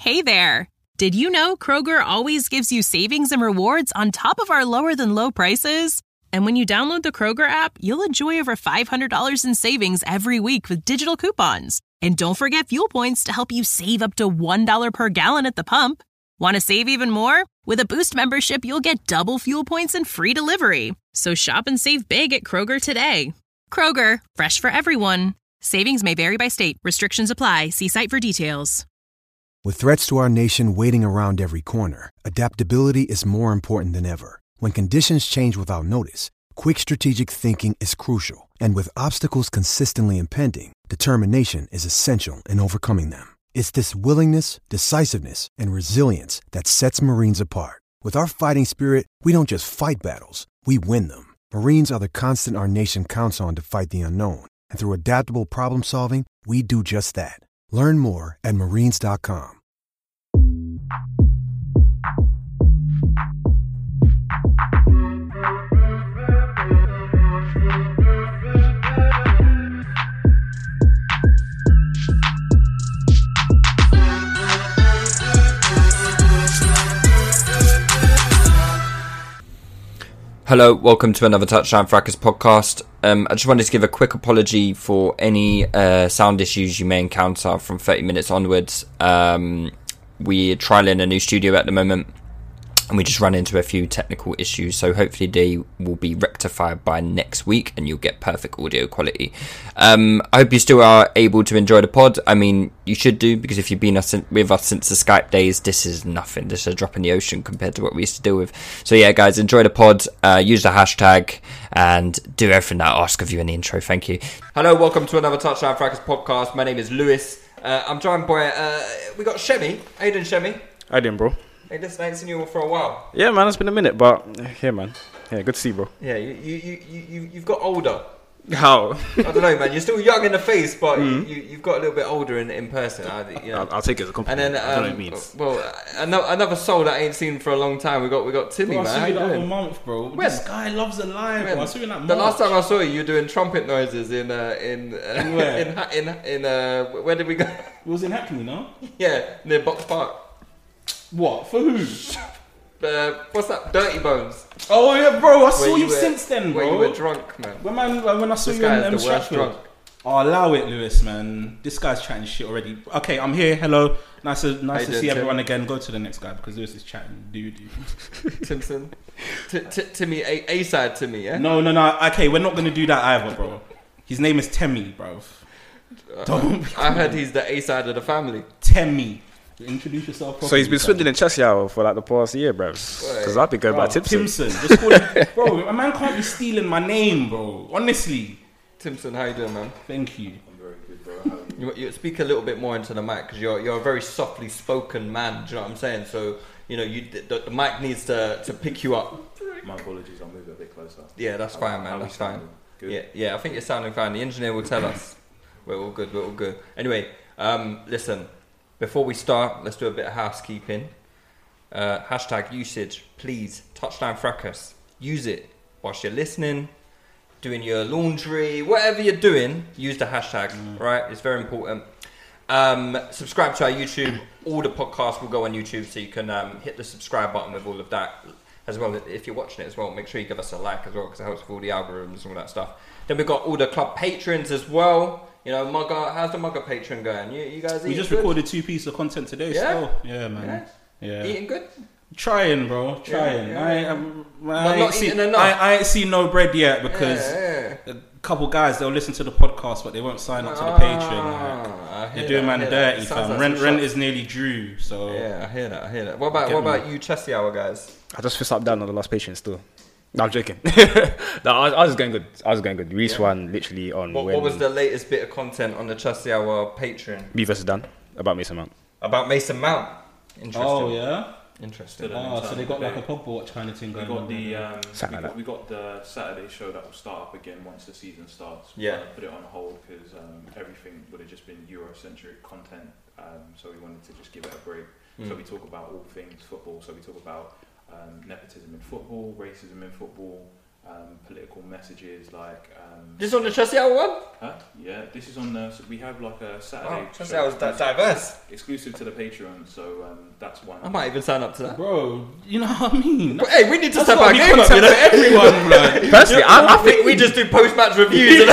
Hey there! Did you know Kroger always gives you savings and rewards on top of our lower-than-low prices? And when you download the Kroger app, you'll enjoy over $500 in savings every week with digital coupons. And don't forget fuel points to help you save up to $1 per gallon at the pump. Want to save even more? With a Boost membership, you'll get double fuel points and free delivery. So shop and save big at Kroger today. Kroger, fresh for everyone. Savings may vary by state. Restrictions apply. See site for details. With threats to our nation waiting around every corner, adaptability is more important than ever. When conditions change without notice, quick strategic thinking is crucial. And with obstacles consistently impending, determination is essential in overcoming them. It's this willingness, decisiveness, and resilience that sets Marines apart. With our fighting spirit, we don't just fight battles, we win them. Marines are the constant our nation counts on to fight the unknown. And through adaptable problem solving, we do just that. Learn more at marines.com. Hello, welcome to another Touchdown Fracas podcast. I just wanted to give a quick apology for any sound issues you may encounter from 30 minutes onwards. We're trialing a new studio at the moment, and we just run into a few technical issues, so hopefully they will be rectified by next week and you'll get perfect audio quality. I hope you still are able to enjoy the pod. I mean, you should do, because if you've been with us since the Skype days, this is nothing. This is a drop in the ocean compared to what we used to deal with. So yeah, guys, enjoy the pod, use the hashtag, and do everything that I ask of you in the intro. Thank you. Hello, welcome to another Touchdown Fracas podcast. My name is Lewis. I'm joined by, we got Shemi. How you doing, Shemi? How you doing, bro? Hey, listen, I ain't seen you for a while. Yeah, man, it's been a minute, but yeah, man. Yeah, good to see you, bro. Yeah, you've got older. How? I don't know, man. You're still young in the face, but you've got a little bit older in person. I'll take it as a compliment. And then, I don't know what it means. Well, another soul that I ain't seen for a long time. We got Timmy, bro, man. I saw you the other month, bro. When? This guy loves a lie, bro. I saw you in that The March. last time I saw you were doing trumpet noises in where did we go? It was in Hackney, no? Yeah, near Box Park. What? For who? What's that? Dirty Bones. Oh yeah, bro. I saw Where you were- since then, bro. Where you were drunk, man. When I saw This you guy in is the worst Stratford. drunk. Oh, allow it, Lewis, man. This guy's chatting shit already. Okay, I'm here. Hello. Nice to doing, see everyone Tim? again. Go to the next guy because Lewis is chatting. Dude. Simpson. Timmy, A-side Timmy, yeah? No. Okay, we're not gonna do that either, bro. His name is Temi, bro. Don't. I heard he's the A-side of the family. Temi. Introduce yourself properly. So he's been fam. swindling Chelsea out for like the past year, bro. Because I've been going by Tipson. Timson. Just call him. Bro, a man can't be stealing my name, bro. Honestly. Timson, how you doing, man? Thank you. I'm very good, bro. You speak a little bit more into the mic because you're a very softly spoken man. Do you know what I'm saying? So the mic needs to pick you up. My apologies, I'll move a bit closer. Yeah, that's fine, man. That's fine. Good. Yeah. I think you're sounding fine. The engineer will tell us. We're all good. Anyway, listen. Before we start, let's do a bit of housekeeping. Hashtag usage, please. Touchdown Fracas. Use it whilst you're listening, doing your laundry, whatever you're doing. Use the hashtag, right? It's very important. Subscribe to our YouTube. All the podcasts will go on YouTube, so you can hit the subscribe button with all of that. As well, if you're watching it as well, make sure you give us a like as well, because it helps with all the algorithms and all that stuff. Then we've got all the club patrons as well. You know, Mugger, how's the Mugger patron going? You guys We just good? recorded 2 pieces of content today. Yeah? Still. Yeah, man. Yeah. Eating good? Trying, bro. Trying. Yeah. I not eating enough. I ain't seen no bread yet because Yeah. a couple guys, they'll listen to the podcast, but they won't sign up to the Patreon. Like, they're doing man dirty, fam. Rent is nearly due, so... Yeah, I hear that. What about you Chelsea Hour guys? I just fist up down on the last patient still. No, I'm joking. No, I was going good. We released one literally on What was the latest bit of content on the Chelsea Hour Patreon? Me versus Dan about Mason Mount. About Mason Mount. Interesting. Oh, yeah? Interesting. Oh, so they got like a Pogba watch kind of thing going on. We got the Saturday show that will start up again once the season starts. Yeah. Put it on hold because everything would have just been Eurocentric content. So we wanted to just give it a break. So we talk about all things football. So we talk about nepotism in football, racism in football, political messages like. This is on the Chelsea Hour one? Huh? Yeah, this is on. So we have like a Saturday. Wow, Chelsea Hour was that diverse. Exclusive to the Patreon, so that's one. I might even sign up to that. Bro, you know what I mean? But, hey, we need to step our game up, for everyone, man. Personally, I think we just do post-match reviews.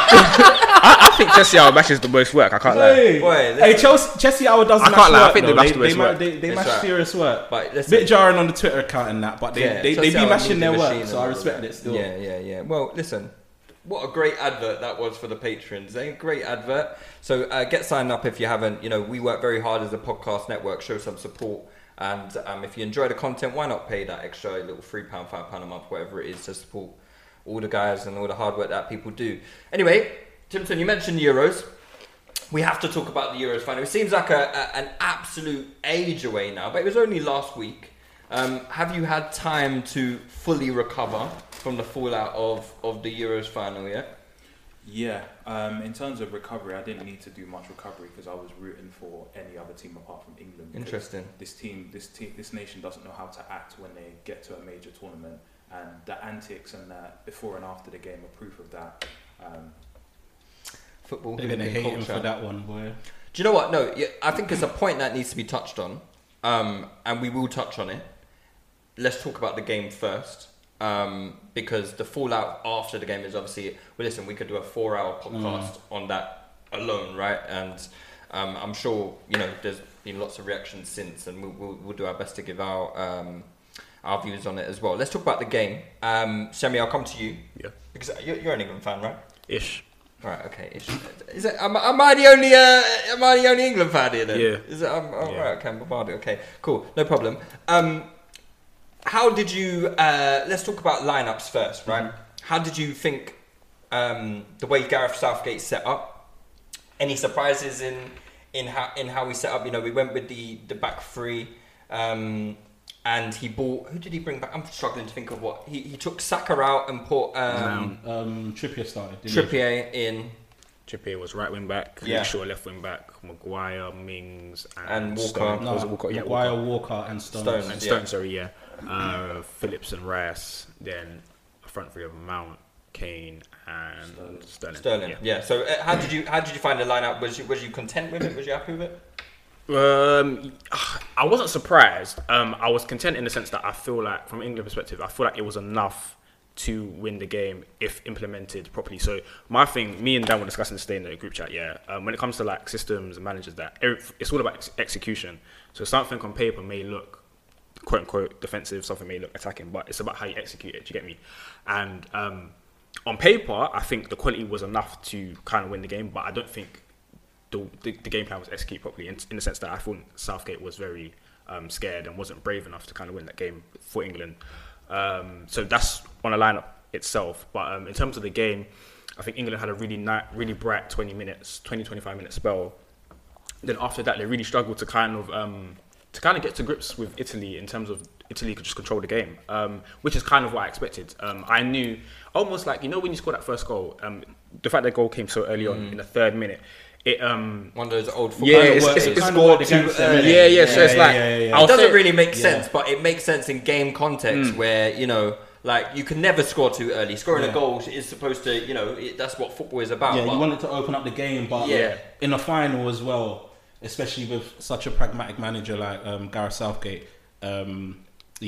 I think Chelsea Hour matches the most work. I can't lie. Hey, Chelsea Hour does I match can't lie, I work, think they though. match the most work. They match right. serious work. But listen, Bit jarring on the Twitter account and that, but they be Chelsea Hour mashing needs their a work, machine so I and all respect of it that. still. Yeah. Well, listen. What a great advert that was for the patrons. A great advert. So get signed up if you haven't. You know, we work very hard as a podcast network. Show some support. And if you enjoy the content, why not pay that extra little £3, £5 a month, whatever it is, to support all the guys and all the hard work that people do. Anyway, Timson, you mentioned the Euros. We have to talk about the Euros final. It seems like an absolute age away now, but it was only last week. Have you had time to fully recover from the fallout of the Euros final yet? Yeah, in terms of recovery, I didn't need to do much recovery because I was rooting for any other team apart from England. Interesting. This nation doesn't know how to act when they get to a major tournament, and the antics and that before and after the game are proof of that. Football. They're going to hate him for that one, boy. Do you know what? No, I think it's a point that needs to be touched on, and we will touch on it. Let's talk about the game first, because the fallout after the game is obviously. Well, listen, we could do a 4-hour podcast on that alone, right? And I'm sure there's been lots of reactions since, and we'll do our best to give our views on it as well. Let's talk about the game. Semi, I'll come to you. Yeah. Because you're an England fan, right? Ish. Right. Okay. Is it? Am I the only England fan here then? Yeah. Is it? Right. Okay. I'm bombarded. Okay. Cool. No problem. How did you? Let's talk about lineups first, right? Mm-hmm. How did you think the way Gareth Southgate set up? Any surprises in how we set up? We went with the back three, and he bought. Who did he bring back? I'm struggling to think of what he took Saka out and put Trippier started. Trippier in. Trippier was right wing back. Yeah. Shaw left wing back. Maguire, Mings, and Walker. Stone. Maguire, Walker, and Stone. Phillips and Rice. Then a front three of Mount, Kane, and Sterling. Yeah. So how did you find the lineup? Was you content with it? Was you happy with it? I wasn't surprised. I was content in the sense that I feel like, from an England perspective, I feel like it was enough to win the game if implemented properly. So my thing, me and Dan were discussing this today in the group chat. When it comes to like systems and managers, it's all about execution. So something on paper may look quote unquote defensive, something may look attacking, but it's about how you execute it. Do you get me? And on paper, I think the quality was enough to kind of win the game, but I don't think the game plan was executed properly in the sense that I thought Southgate was very scared and wasn't brave enough to kind of win that game for England. So that's on the lineup itself. But in terms of the game, I think England had a really bright 25 minute spell. Then after that, they really struggled to kind of get to grips with Italy in terms of Italy could just control the game, which is kind of what I expected. I knew almost like, when you score that first goal, the fact that goal came so early on in the 3rd minute, it one of those old football it's scored too early. So it's like it doesn't really make sense, but it makes sense in game context where like you can never score too early. Scoring a goal is supposed to that's what football is about. Yeah, you want it to open up the game, but in a final as well, especially with such a pragmatic manager like Gareth Southgate, going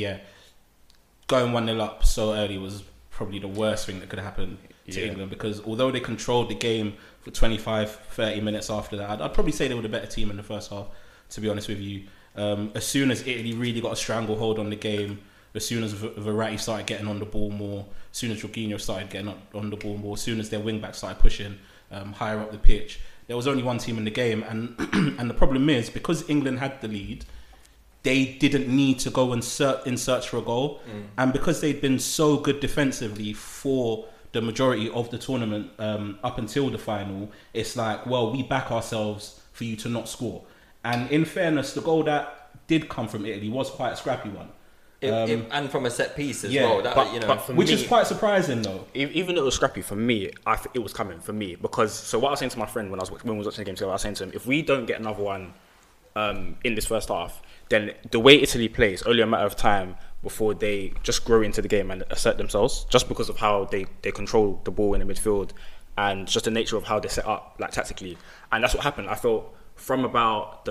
1-0 up so early was probably the worst thing that could happen to England, because although they controlled the game for 25-30 minutes after that, I'd probably say they were the better team in the first half, to be honest with you. As soon as Italy really got a stranglehold on the game, as soon as Verratti started getting on the ball more, as soon as Jorginho started getting on the ball more, as soon as their wing-back started pushing higher up the pitch, there was only one team in the game, and and the problem is, because England had the lead, they didn't need to go and in search for a goal, and because they'd been so good defensively for the majority of the tournament up until the final, it's like, well, we back ourselves for you to not score. And in fairness, the goal that did come from Italy was quite a scrappy one. And from a set piece as well. But for which me, is quite surprising though. Even though it was scrappy, for me, it was coming for me. Because, so what I was saying to my friend when we was watching the game together, I was saying to him, if we don't get another one in this first half, then the way Italy plays, only a matter of time before they just grow into the game and assert themselves, just because of how they control the ball in the midfield and just the nature of how they set up like tactically. And that's what happened. I felt from about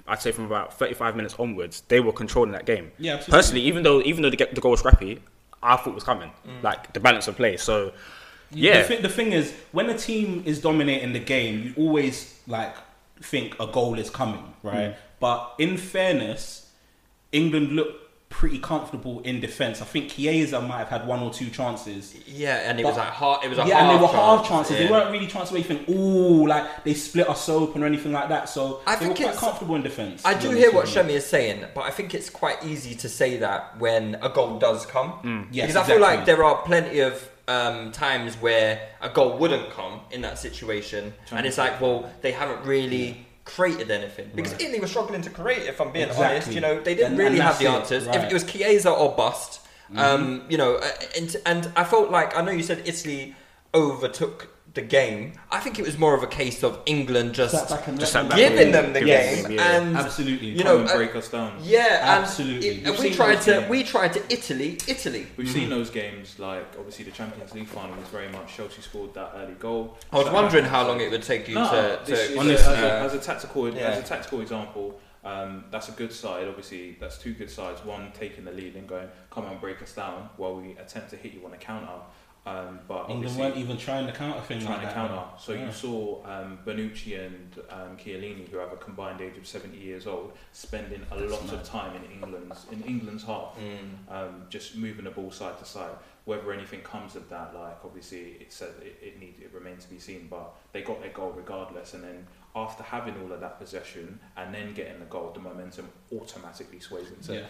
35 minutes onwards, they were controlling that game. Yeah, absolutely. Personally, even though the goal was scrappy, I thought it was coming. Like the balance of play. So yeah, the thing is, when a team is dominating the game, you always like think a goal is coming, right? But in fairness, England looked pretty comfortable in defence. I think Chiesa might have had 1 or 2 chances. Yeah, and it was half. It was a yeah, half and they were chance. half chances. Yeah. They weren't really chances where you think, ooh, like they split us open or anything like that. So they were quite comfortable in defence. I do hear what Shemi is saying, but I think it's quite easy to say that when a goal does come. Yes, because I feel like there are plenty of times where a goal wouldn't come in that situation, and it's like, well, they haven't really created anything because Italy was struggling to create. If I'm being honest, you know, they didn't really have the answers. Right. If it was Chiesa or bust, you know, and I felt like, I know you said Italy overtook the game. I think it was more of a case of England just giving them the game, and absolutely, you know, break us down. Yeah, absolutely. And we tried to Italy. We've seen those games, like obviously the Champions League final was very much Chelsea scored that early goal. I was wondering how long it would take you to honestly, as a tactical example. That's a good side. Obviously, that's 2 good sides. One taking the lead and going, come on, break us down, while we attempt to hit you on a counter. But England weren't even trying the counter thing. So you saw Bonucci and Chiellini, who have a combined age of 70 years old, spending a lot of time in England's half, just moving the ball side to side. Whether anything comes of that, like obviously it remains to be seen. But they got their goal regardless, and then after having all of that possession and then getting the goal, the momentum automatically sways into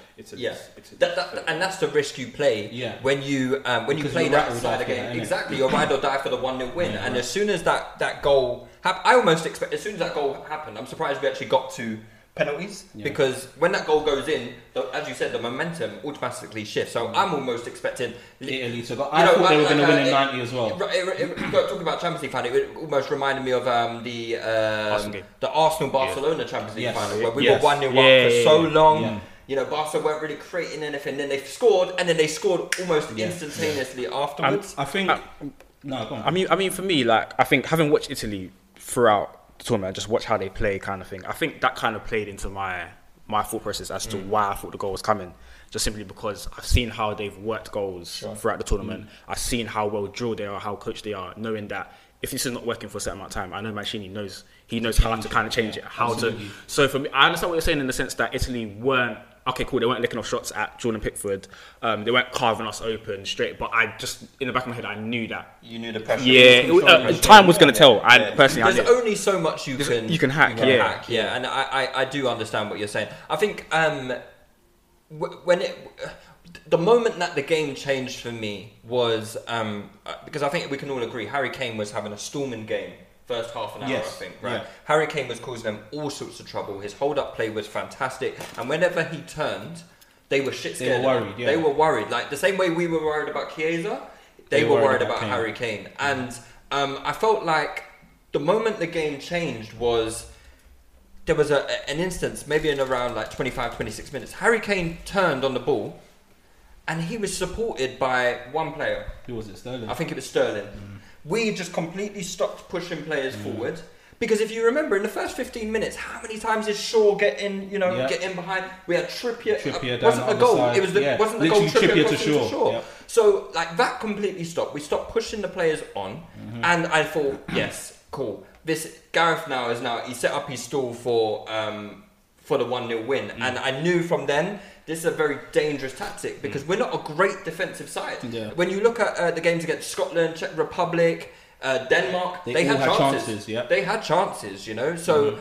and that's the risk you play when you play that side of the game. Exactly, you're ride or die for the 1-0 win. And as soon as that goal happened, I almost expect as soon as that goal happened, I'm surprised we actually got to penalties because when that goal goes in, as you said, the momentum automatically shifts. So I'm almost expecting Italy to go. I thought they were going to win in 90 as well. Talking about Champions League final, it almost reminded me of the Arsenal-Barcelona Champions League final where we were 1-0 up for so long. Yeah. You know, Barca weren't really creating anything. Then they scored, and then they scored almost instantaneously afterwards. I think. No, go on. I mean, for me, like I think having watched Italy throughout the tournament, just watch how they play, kind of thing. I think that kind of played into my thought process as to why I thought the goal was coming. Just simply because I've seen how they've worked goals throughout the tournament. I've seen how well drilled they are, how coached they are, knowing that if this is not working for a certain amount of time, I know Mancini knows how to kind of change it. So for me, I understand what you're saying in the sense that Italy weren't. Okay, cool. They weren't licking off shots at Jordan Pickford. They weren't carving us open straight. But I just, in the back of my head, I knew that. You knew the pressure. Yeah, time was going to tell. Personally, there's only so much you can hack. And I do understand what you're saying. I think when the moment that the game changed for me was because I think we can all agree Harry Kane was having a storming game. First half an hour, I think, right? Yeah. Harry Kane was causing them all sorts of trouble. His hold-up play was fantastic. And whenever he turned, they were shit scared. They were worried, They were worried. Like, the same way we were worried about Chiesa, they were worried about Harry Kane. And I felt like the moment the game changed was... There was an instance, maybe in around like 25, 26 minutes. Harry Kane turned on the ball, and he was supported by one player. Who was it, Sterling? I think it was Sterling. We just completely stopped pushing players forward. Because if you remember, in the first 15 minutes, how many times did Shaw get in behind? We had Trippier. It wasn't a goal. Side. It was wasn't the goal. Trippier to Shaw. Yep. So like that completely stopped. We stopped pushing the players on, and I thought, yes, cool. This Gareth he set up his stall for the 1-0 win, and I knew from then. This is a very dangerous tactic because we're not a great defensive side. Yeah. When you look at the games against Scotland, Czech Republic, Denmark, they had chances. They had chances, you know. So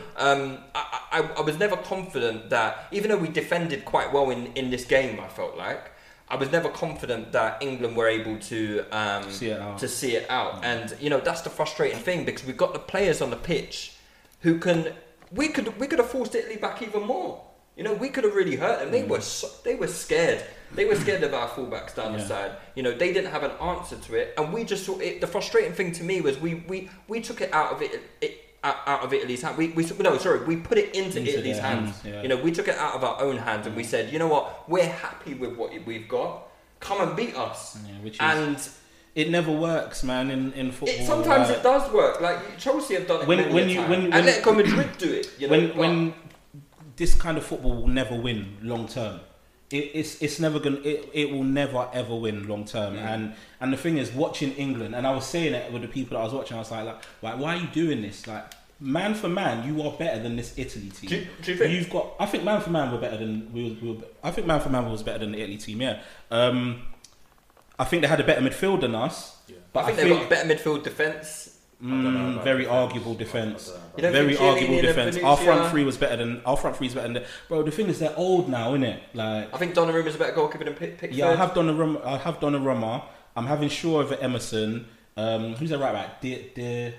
I was never confident that, even though we defended quite well in this game, I felt like, I was never confident that England were able to see it out. And, you know, that's the frustrating thing because we've got the players on the pitch who can... We could have forced Italy back even more. You know, we could have really hurt them. They were scared. They were scared of our fullbacks down the side. You know, they didn't have an answer to it, and we just saw it. The frustrating thing to me was we took it out of it out of Italy's hand. We put it into Italy's hands. Yeah. You know, we took it out of our own hands and we said, you know what, we're happy with what we've got. Come and beat us. Yeah, it never works, man. In football, sometimes it does work. Like Chelsea have done it many times. When Atletico Madrid do it. You know, when this kind of football will never win long term. It's never gonna. It will never ever win long term. And the thing is, watching England, and I was saying it with the people that I was watching. I was like, why are you doing this? Like, man for man, you are better than this Italy team. Do you think? You've got. I think man for man, we're better than we were. I think man for man was better than the Italy team. Yeah. I think they had a better midfield than us. Yeah. But I think they've got better midfield defence. Very arguable defence. Very arguable defence. Our front three is better than. Bro, the thing is, they're old now, innit? Like, I think Donnarumma's a better goalkeeper than Pickford. Yeah, I have Donnarumma. I'm having Shaw over Emerson. Who's that right back? Di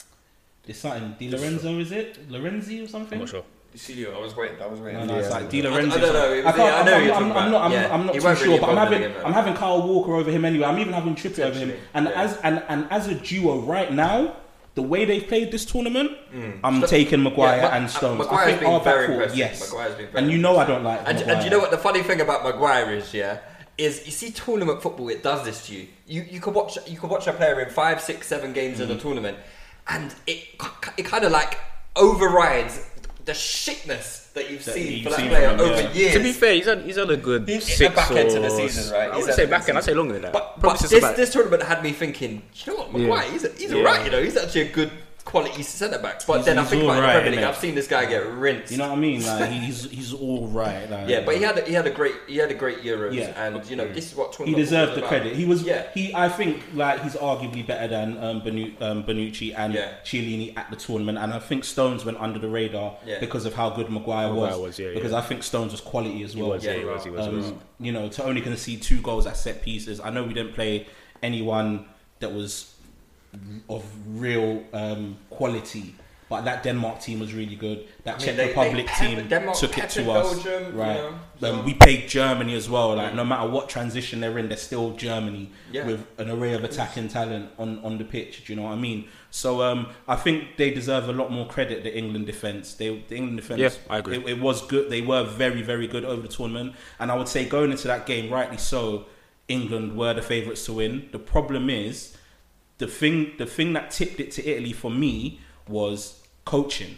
Lorenzo, is it? Lorenzi or something? I'm not sure. Decilio. I was waiting. No, it's like Di Lorenzo. I don't know. I'm not too sure, but I'm having Kyle Walker over him anyway. I'm even having Trippier over him. And as a duo right now, the way they've played this tournament, I'm taking Maguire and Stones. Maguire's been very impressive. Yes. And you know I don't like Maguire. And you know what the funny thing about Maguire is, is you see tournament football, it does this to you. You could watch a player in 5, 6, 7 games in the tournament, and it kind of like overrides the shitness that you've seen for that player over years. To be fair, he's had a good 6 back end to the season, right? I would say back end. I'd say longer than that. But this tournament had me thinking, you know what, Maguire, he's alright. You know, he's actually a good quality centre back. But then I think about the Premier League, I've seen this guy get rinsed. You know what I mean? Like he's all right. Like, yeah, but he had a great Euros, and you know this is what he deserved the credit. He was. Yeah. I think like he's arguably better than Bonucci and Chiellini at the tournament, and I think Stones went under the radar because of how good Maguire was. Because I think Stones was quality as well. He was. You know, to only concede 2 goals at set pieces. I know we didn't play anyone that was of real quality, but that Denmark team was really good. That Czech Republic team took it to us. Belgium, right? We played Germany as well. Like no matter what transition they're in, they're still Germany with an array of attacking talent on the pitch. Do you know what I mean? So I think they deserve a lot more credit. The England defense, the England defense. I agree. It was good. They were very, very good over the tournament, and I would say going into that game, rightly so, England were the favourites to win. The problem is, the thing that tipped it to Italy for me was coaching.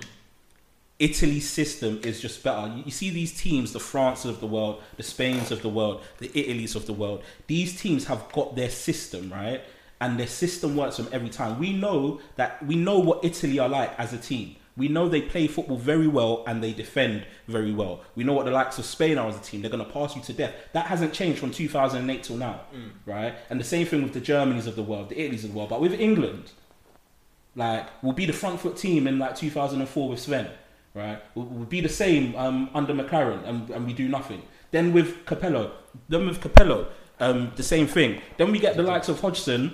Italy's system is just better. You see these teams, the Frances of the world, the Spains of the world, the Italys of the world. These teams have got their system, right? And their system works them every time. We know what Italy are like as a team. We know they play football very well and they defend very well. We know what the likes of Spain are as a team. They're going to pass you to death. That hasn't changed from 2008 till now, right? And the same thing with the Germanys of the world, the Italys of the world. But with England, like, we'll be the front foot team in like 2004 with Sven, right? We'll be the same under McLaren and we do nothing. Then with Capello, the same thing. Then we get the likes of Hodgson.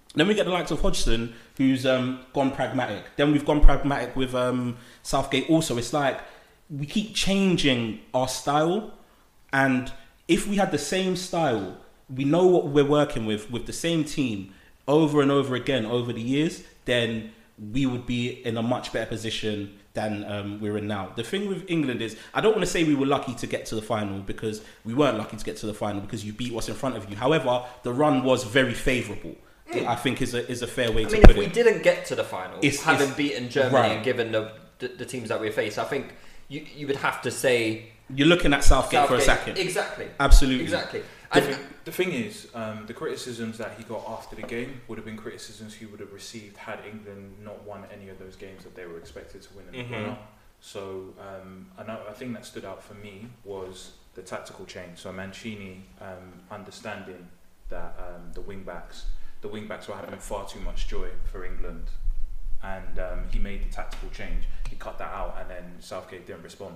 Who's gone pragmatic. Then we've gone pragmatic with Southgate also. It's like we keep changing our style, and if we had the same style, we know what we're working with the same team over and over again over the years, then we would be in a much better position than we're in now. The thing with England is, I don't want to say we were lucky to get to the final, because we weren't lucky to get to the final because you beat what's in front of you. However, the run was very favourable. I think is a fair way to put it. I mean, if we didn't get to the final, having beaten Germany and given the teams that we face, I think you would have to say... You're looking at Southgate for a second. Exactly. Absolutely. Exactly. The thing is, the criticisms that he got after the game would have been criticisms he would have received had England not won any of those games that they were expected to win in the final. So I think that stood out for me was the tactical change. So Mancini understanding that the wing backs were having far too much joy for England, and he made the tactical change. He cut that out, and then Southgate didn't respond.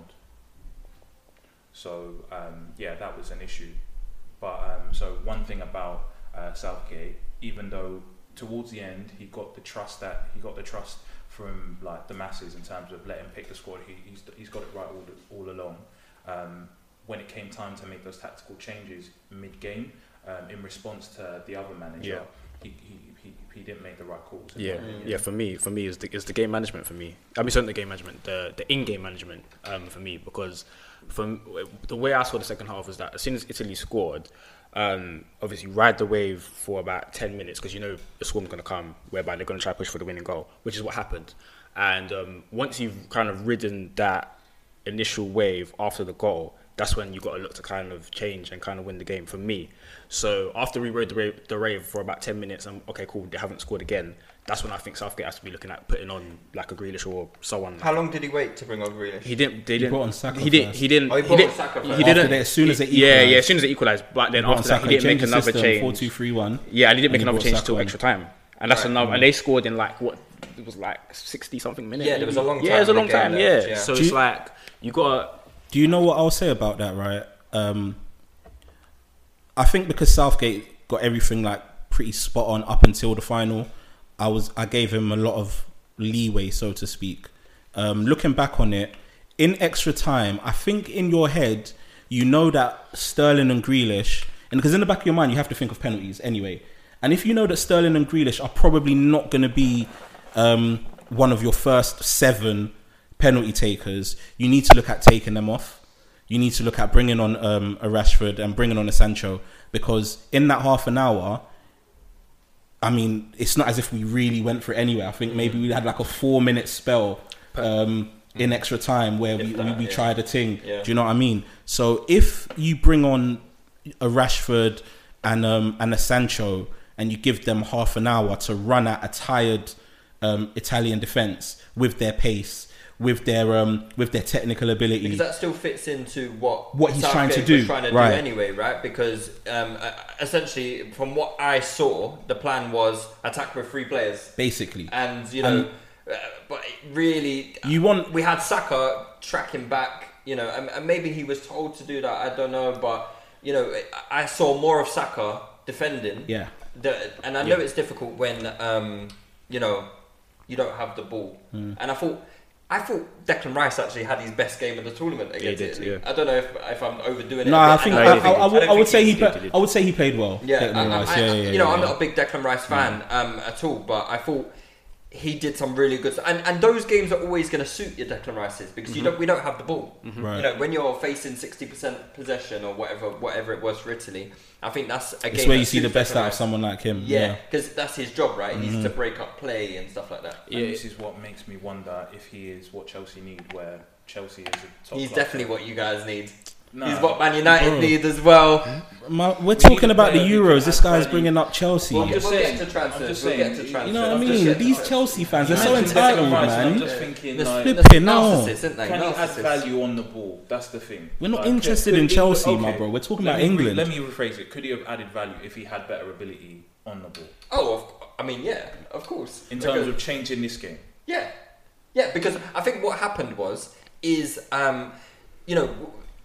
So that was an issue. But so one thing about Southgate, even though towards the end he got the trust from like the masses in terms of letting him pick the squad, he's got it right all along. When it came time to make those tactical changes mid-game, in response to the other manager, he didn't make the right calls. Yeah. For me, it's the game management. For me, I mean, certainly the game management, the in-game management. For me, because from the way I saw the second half was that as soon as Italy scored, obviously ride the wave for about 10 minutes because you know the swarm's going to come, whereby they're going to try to push for the winning goal, which is what happened. And once you've kind of ridden that initial wave after the goal, that's when you got to look to kind of change and kind of win the game for me. So after we rode the wave for about 10 minutes, and okay, cool, they haven't scored again. That's when I think Southgate has to be looking at putting on like a Grealish or someone. How long did he wait to bring on Grealish? He didn't. He brought on Saka He didn't. first. He didn't. Oh, he brought on Saka first. He didn't. As soon as they equalised. Yeah, as soon as they equalised. But then after that, he didn't make another change. 4-2-3-1. Yeah, and he didn't make And he another brought change Saka till on. extra time. And that's another. And they scored in like what? It was like 60 something minutes. Yeah, there was a long time. Yeah, it was a long in the game time. left, Yeah. yeah. So Do it's you- like you got. Do you know what I'll say about that, right? I think because Southgate got everything like pretty spot on up until the final, I gave him a lot of leeway, so to speak. Looking back on it, in extra time, I think in your head, you know that Sterling and Grealish, and because in the back of your mind, you have to think of penalties anyway. And if you know that Sterling and Grealish are probably not going to be one of your first 7 penalty takers, you need to look at taking them off. You need to look at bringing on a Rashford and bringing on a Sancho, because in that half an hour, I mean, it's not as if we really went for it anyway. I think maybe we had like a 4-minute spell in extra time where we tried a thing. Yeah. Do you know what I mean? So if you bring on a Rashford and a Sancho and you give them half an hour to run at a tired Italian defence with their pace, with their technical ability, Because that still fits into what he's Southgate trying to was do, trying to right. do anyway, right? Because essentially, from what I saw, the plan was attack with 3 players, basically. and you know, but really, we had Saka tracking back, you know, and maybe he was told to do that. I don't know, but you know, I saw more of Saka defending. Yeah. And I know it's difficult when you know, you don't have the ball, and I thought Declan Rice actually had his best game of the tournament against did, Italy. yeah. I don't know if I'm overdoing it. No, a I bit. think And I would say he did. I would say he played well. Yeah, Declan Rice. you know, I'm not a big Declan Rice fan at all, but I thought he did some really good stuff. And those games are always going to suit your Declan Rices because we don't have the ball. Right. You know, when you're facing 60% possession or whatever it was for Italy, I think that's a game. It's where you that see the suits best Declan out of Rice. someone like him. Yeah, because that's his job, right? He needs to break up play and stuff like that. And this is what makes me wonder if he is what Chelsea need, where Chelsea is a top He's club. definitely what you guys need. No. He's what Man United need as well. We're talking need a about the player who can Euros. This add guy's value. bringing up Chelsea. We'll just get saying. to transfers. I'm just We'll get saying. to transfers. You know what I I'm just mean? getting These to Chelsea fans, they're You so mentioned entitled, Declan Rice, and I'm man. just thinking, This- like, Flipping no. narcissists, isn't they? can he add Narcissists. value on the ball? That's the thing. We're not Like, interested could in he- Chelsea, my bro. We're talking about England. Let me rephrase it. Could he have added value if he had better ability on the ball I mean, yeah, of course. in terms of changing this game? Yeah, because I think what happened is, you know,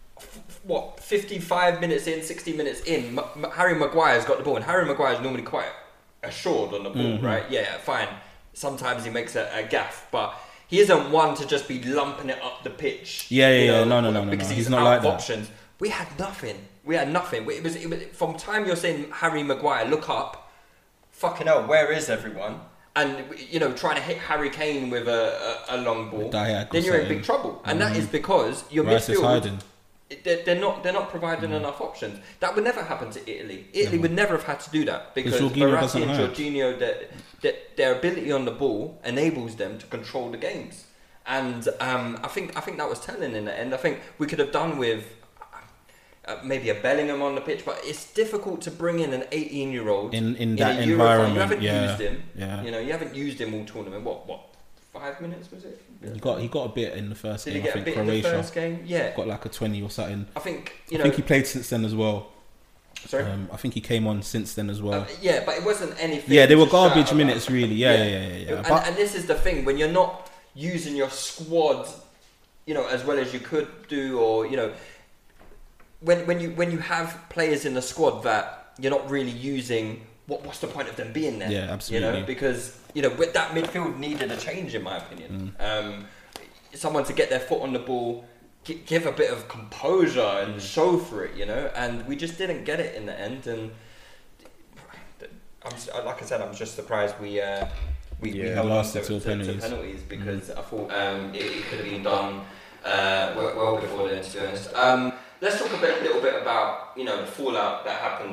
55 minutes in, 60 minutes in, Harry Maguire's got the ball, and Harry Maguire's normally quite assured on the ball, right? Yeah, fine. Sometimes he makes a gaff, but he isn't one to just be lumping it up the pitch. Yeah. No. Because He's he's not out like of that. options. We had nothing. It was from time you're saying Harry Maguire, look up, fucking hell, where is everyone? And you know, trying to hit Harry Kane with a long ball, Diagonal then you're in setting. big trouble, and that is because your Rice is midfield hiding. they're not providing enough options. That would never happen to Italy. Italy would never have had to do that because Jorginho Verratti doesn't and hide. Jorginho, their ability on the ball enables them to control the games. And I think that was telling in the end. I think we could have done with maybe a Bellingham on the pitch, but it's difficult to bring in an 18-year-old in that a Euro environment. You haven't Yeah, used him. yeah. You know, you haven't used him all tournament. What 5 minutes was it? He got a bit in the first Did game. he get I a think bit in the Croatia first game? Yeah. got like a 20 or something. I think I think he played since then as well. Sorry. I think he came on since then as well. Yeah, but it wasn't anything. Yeah, they were to shout garbage about. minutes, really. Yeah. And, But and this is the thing, when you're not using your squad, you know, as well as you could do, or you know, when you have players in the squad that you're not really using, what's the point of them being there? Yeah, absolutely. You know, because you know, with that midfield needed a change, in my opinion. Someone to get their foot on the ball, give a bit of composure and show for it, you know, and we just didn't get it in the end. And like I said, I'm just surprised we held lost on it to penalties. penalties because I thought it could have been done well before then, to be honest. Let's talk a little bit about the fallout that happened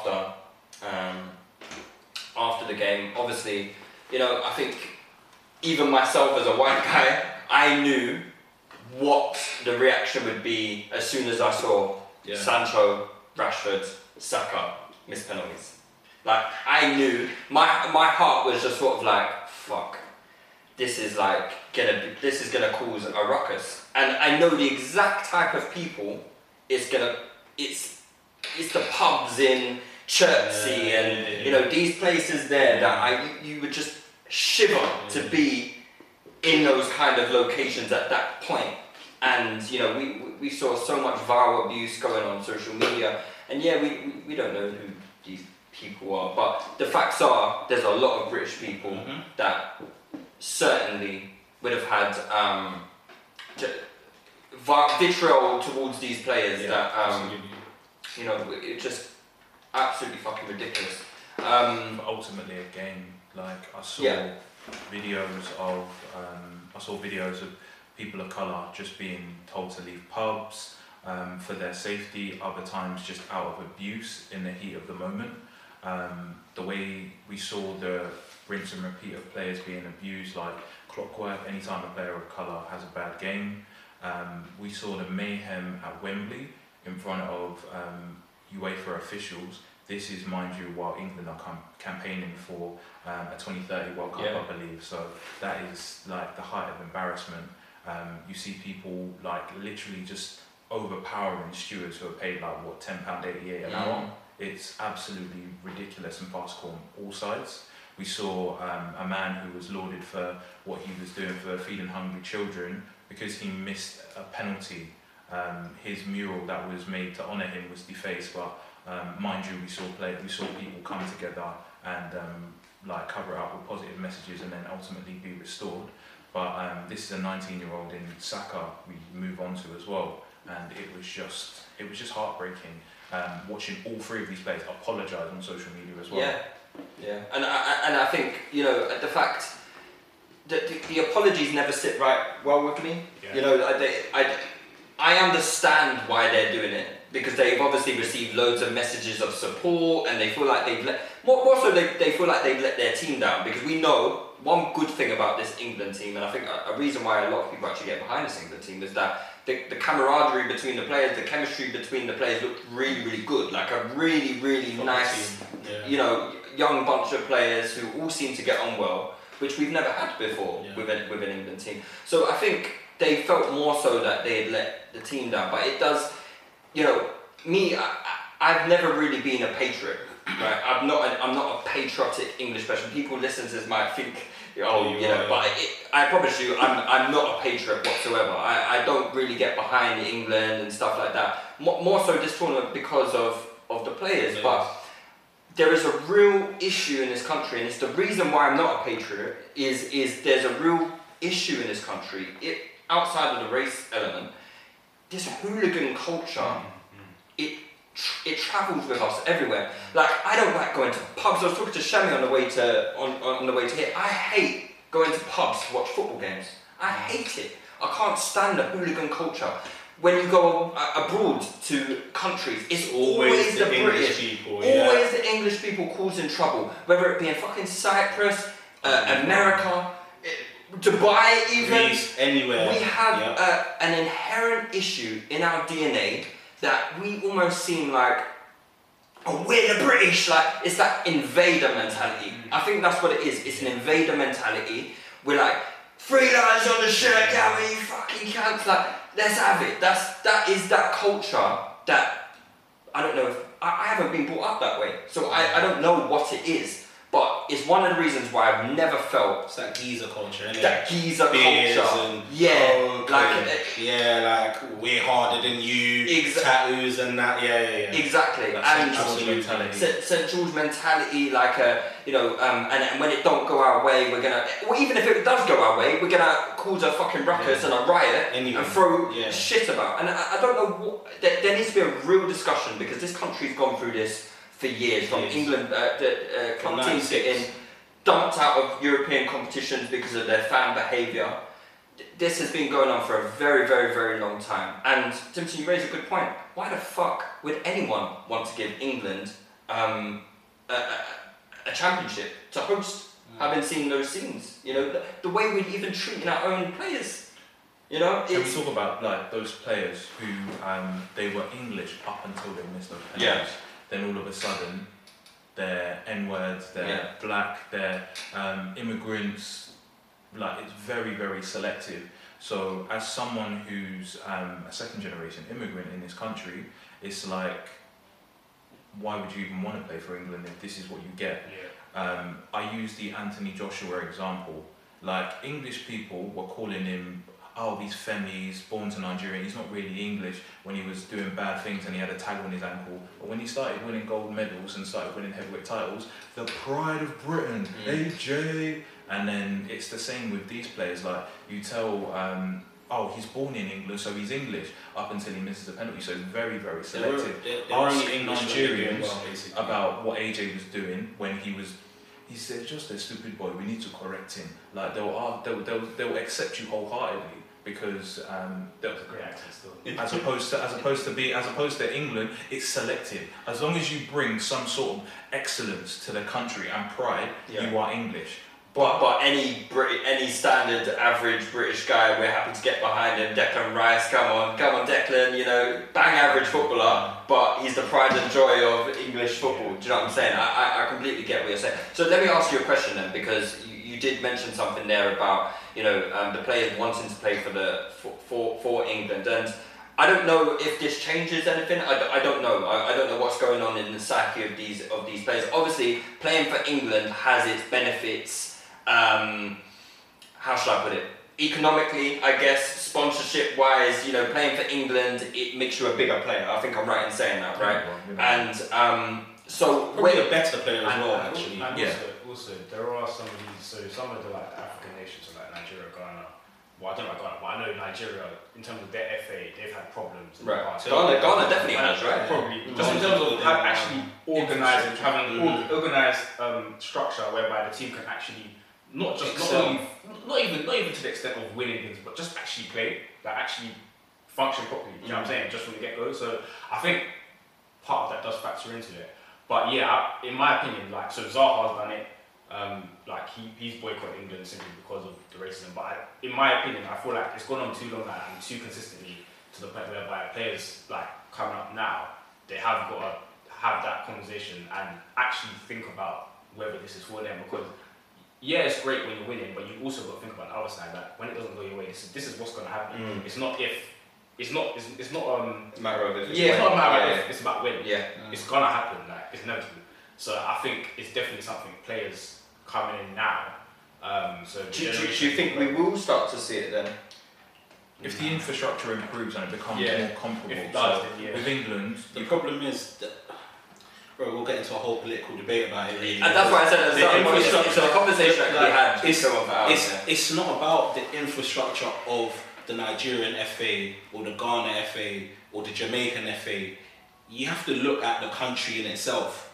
after the game. Obviously, I think even myself as a white guy, I knew what the reaction would be as soon as I saw Sancho, Rashford, Saka miss penalties. Like, I knew, my heart was just sort of like, fuck, this is gonna cause a ruckus. And I know the exact type of people it's the pubs in Chertsey and these places there that you would just shiver to be in those kind of locations at that point. And we saw so much viral abuse going on social media, and we don't know who these people are, but the facts are there's a lot of British people that certainly would have had vitriol towards these players that it's just absolutely fucking ridiculous. But ultimately, again, like I saw videos of people of colour just being told to leave pubs for their safety, other times just out of abuse in the heat of the moment. The way we saw the rinse and repeat of players being abused like clockwork anytime a player of colour has a bad game. We saw the mayhem at Wembley in front of UEFA officials. This is, mind you, while England are campaigning for a 2030 World Cup, I believe. So that is like the height of embarrassment. You see people like literally just overpowering stewards who are paid like £10.88 an hour. It's absolutely ridiculous and farcical on all sides. We saw a man who was lauded for what he was doing for feeding hungry children because he missed a penalty. His mural that was made to honour him was defaced, but mind you, we saw people come together and like cover it up with positive messages and then ultimately be restored. But this is a 19-year-old in Saka we move on to as well, and it was just heartbreaking watching all three of these players apologise on social media as well. Yeah, and I think the fact that the apologies never sit right well with me. I understand why they're doing it because they've obviously received loads of messages of support and they feel like they've let they feel like they've let their team down, because we know one good thing about this England team, and I think a reason why a lot of people actually get behind this England team, is that the camaraderie between the players, the chemistry between the players looked really, really good. Like a really, really nice, young bunch of players who all seem to get on well, which we've never had before with an England team. So I think they felt more so that they had let the team down. But it does, me, I've never really been a patriot. Right? I'm not a patriotic English person. People listening to this might think, but I promise you, I'm not a patriot whatsoever. I don't really get behind England and stuff like that. More so this tournament because of the players. Yes. But there is a real issue in this country, and it's the reason why I'm not a patriot. Is there's a real issue in this country. Outside of the race element, this hooligan culture. It travels with us everywhere. Like, I don't like going to pubs. I was talking to Shami on the way to here. I hate going to pubs to watch football games. I hate it. I can't stand the hooligan culture. When you go abroad to countries, it's always the British people. Always the English people causing trouble. Whether it be in fucking Cyprus, America, Dubai, even Greece, anywhere. We have an inherent issue in our DNA that we almost seem like, we're the British, like, it's that invader mentality. I think that's what it is. It's an invader mentality. We're like, 3 lines on the shirt, yeah, you fucking cunts, like, let's have it. That is that culture that, I don't know if, I haven't been brought up that way, so I don't know what it is. But it's one of the reasons why I've never felt... It's that geezer culture, isn't it? That geezer Beers culture. And like we're harder than you. Tattoos and that. Yeah. Exactly. That St. George mentality. St. George mentality, like and when it don't go our way, we're gonna. Well, even if it does go our way, we're gonna cause a fucking ruckus and a riot and throw shit about. And I don't know what. There needs to be a real discussion, because this country's gone through this for years. From England, club From teams 96. getting dumped out of European competitions because of their fan behaviour. This has been going on for a very, very, very long time. And Timothy, you raise a good point. Why the fuck would anyone want to give England a championship to host? Having seen those scenes, you know, the way we're even treating our own players, you know. Can we talk about like those players who they were English up until they missed those penalties? Then all of a sudden, they're N-words, they're black, they're immigrants. Like, it's very, very selective. So as someone who's a second generation immigrant in this country, it's like, why would you even want to play for England if this is what you get? I use the Anthony Joshua example. Like, English people were calling him, oh, he's Femi, born to Nigeria, he's not really English, when he was doing bad things and he had a tag on his ankle. But when he started winning gold medals and started winning heavyweight titles, the pride of Britain, AJ. And then it's the same with these players. Like, you tell, oh, he's born in England, so he's English, up until he misses a penalty. So it's very, very selective. Asking Nigerians about what AJ was doing when he said, just a stupid boy, we need to correct him. Like, they'll accept you wholeheartedly because they'll great accent still. As opposed to England, it's selective. As long as you bring some sort of excellence to the country and pride, you are English. But any standard average British guy, we're happy to get behind him. Declan Rice, come on Declan, you know, bang average footballer, but he's the pride and joy of English football. Do you know what I'm saying? I completely get what you're saying. So let me ask you a question then, because you did mention something there about, you know, the players wanting to play for England, and I don't know if this changes anything. I don't know. I don't know what's going on in the psyche of these players. Obviously, playing for England has its benefits. How should I put it? Economically, I guess, sponsorship wise, you know, playing for England, it makes you a bigger player. I think I'm right in saying that, right? And so probably a better player as well, actually. And also, there are some of these. So some of the like African nations, so like Nigeria, Ghana. Well, I don't know Ghana, but I know Nigeria, in terms of their FA, they've had problems in the past. Ghana definitely has, right? Probably. Just in terms of actually having an organised structure whereby the team can actually not even to the extent of winning things, but just actually play, like actually function properly. You know what I'm saying? Just from the get-go. So I think part of that does factor into it. But yeah, in my opinion, like, so Zaha's done it. Like he's boycotted England simply because of the racism. But in my opinion, I feel like it's gone on too long now and too consistently to the point whereby players like coming up now, they have got to have that conversation and actually think about whether this is for them, because yeah, it's great when you're winning, but you also got to think about the other side, that when it doesn't go your way, this is what's going to happen. It's not if, it's not a matter of if. It's not a matter of if, it's about when. It's gonna happen. Like, it's inevitable. So I think it's definitely something players coming in now. So do you think we will start to see it then? If the infrastructure improves and it becomes more comparable. If it does, then with England, the problem is that, bro, we'll get into a whole political debate about it. And that's why I said at the start, it's a conversation that we had. It's not about the infrastructure of the Nigerian FA or the Ghana FA or the Jamaican FA. You have to look at the country in itself.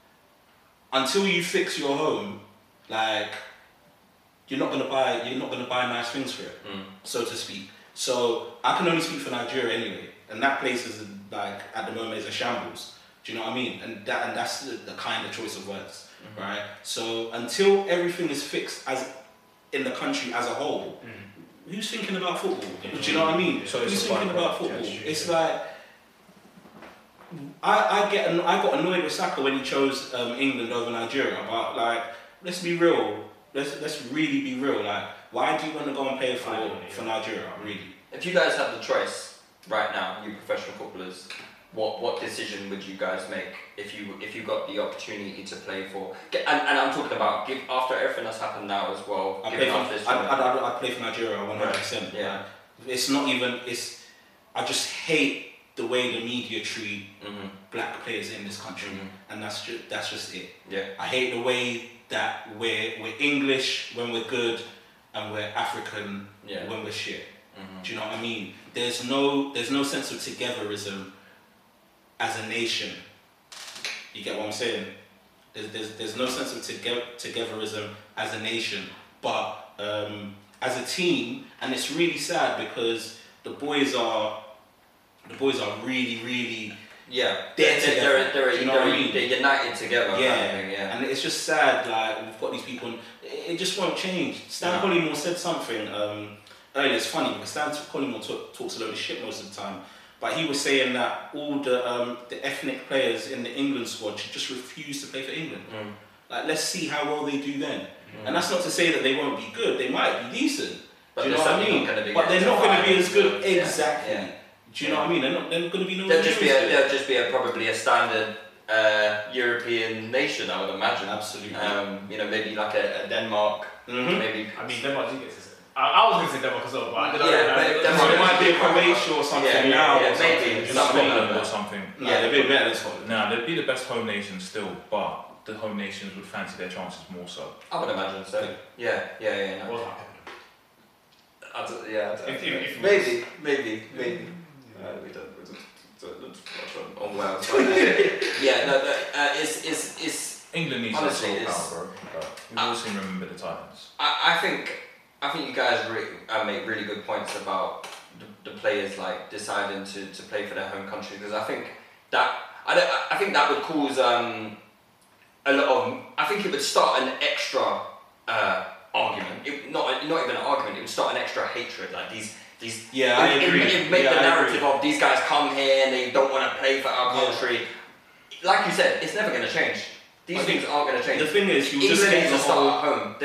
Until you fix your home, like, you're not gonna buy nice things for it, so to speak. So I can only speak for Nigeria anyway, and that place is like at the moment is a shambles. Do you know what I mean? And that's the kind of choice of words, right? So until everything is fixed as in the country as a whole, who's thinking about football? Do you know what I mean? So who's thinking about football? It's like I got annoyed with Saka when he chose England over Nigeria. But like, let's be real. Let's really be real. Like, why do you want to go and play for Nigeria? Really? If you guys have the choice right now, you professional footballers, what decision would you guys make if you got the opportunity to play for? And I'm talking about after everything that's happened now as well. I'd play for Nigeria 100%. Yeah. Like, it's not even. I just hate the way the media treat black players in this country, and that's just it. Yeah. I hate the way that we're English when we're good, and we're African when we're shit. Do you know what I mean? There's no sense of togetherism as a nation You get what I'm saying? There's no sense of togetherism as a nation, but as a team, and it's really sad because the boys are really, really they're united together. Yeah, kind of thing, yeah. And it's just sad. Like we've got these people, and it just won't change. Stan Collymore said something earlier. It's funny because Stan Collymore talks a lot of shit most of the time. But he was saying that all the ethnic players in the England squad should just refuse to play for England. Like, let's see how well they do then. And that's not to say that they won't be good. They might be decent. But do you know what I mean? But they're not going to be as good. Exactly. Yeah. Do you know what I mean? They're going to be They'll just be probably a standard European nation, I would imagine. Absolutely. Maybe like a Denmark. Maybe. I mean, Denmark do get to. I was going to say Denmark as well, but it might be a Croatia or something now. Maybe Scotland or something. No, they'd be better than Scotland. No, they'd be the best home nation still, but the home nations would fancy their chances more so. I would imagine so. Yeah. No. Maybe. We don't touch on Wales. It's England needs to sort power, bro. We've all seen Remember the Titans. I think you guys make really good points about the players like deciding to play for their home country, because I think that would cause a lot of. I think it would start an extra argument. Not even an argument. It would start an extra hatred. Like these. I agree. It would make the narrative of these guys come here and they don't want to play for our country. Like you said, it's never going to change. These things aren't going to change. The thing is, you just England needs to start at home.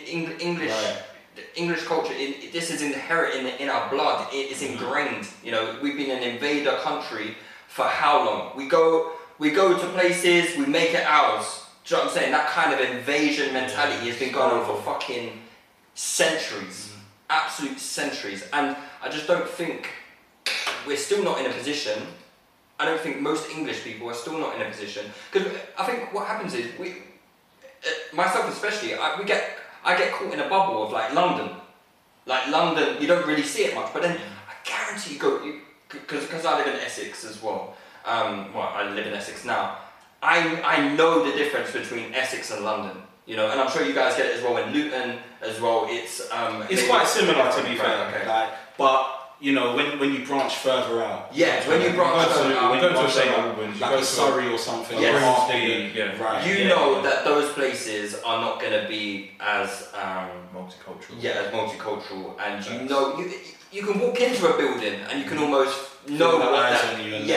The English culture, this is inherent in our blood. It's ingrained. We've been an invader country for how long? We go to places, we make it ours. Do you know what I'm saying? That kind of invasion mentality has been going on for fucking centuries. Absolute centuries. And I just don't think we're still not in a position. I don't think most English people are still not in a position. Because I think what happens is, myself especially, I get caught in a bubble of like London. Like London, you don't really see it much, but then I guarantee because I live in Essex as well. I live in Essex now. I know the difference between Essex and London. And I'm sure you guys get it as well in Luton as well. It's quite similar, to be fair. Okay. But when you branch further out. Yeah, when you branch further out. You go to St Albans, like a Surrey or something. You know that those places are not going to be as multicultural. Yeah, as multicultural, and you can walk into a building and you can almost know what that.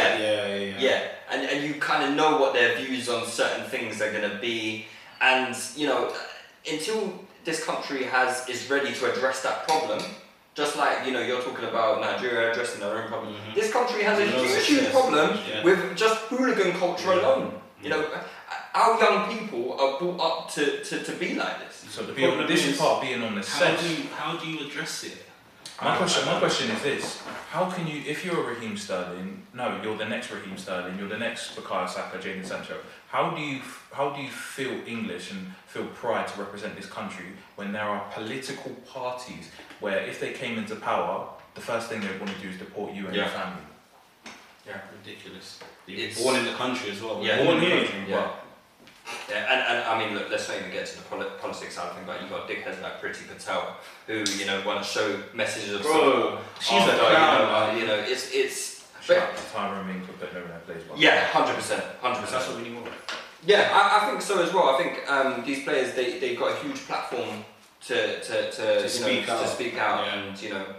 And you kind of know what their views on certain things are going to be, and until this country is ready to address that problem. Just like, you're talking about Nigeria addressing their own problem. This country has a huge problem with just hooligan culture alone. Our young people are brought up to be like this. So this part being on the set. How do you address it? My question is this: how can you, if you're a Raheem Sterling, you're the next Raheem Sterling, you're the next Bukayo Saka, Jadon Sancho. How do you feel English and feel pride to represent this country when there are political parties where if they came into power, the first thing they want to do is deport you and your family? Yeah, ridiculous. You're born in the country as well. Yeah, born here. Yeah. And I mean, look, let's not even get to the politics side of thing, but you've got dickheads like Priti Patel who want to show messages of support. She's a clown. It's. Shout out to Tyra Ming for putting her in that place. 100%. That's what we need more. Yeah, I think so as well. I think these players they've got a huge platform to speak out, and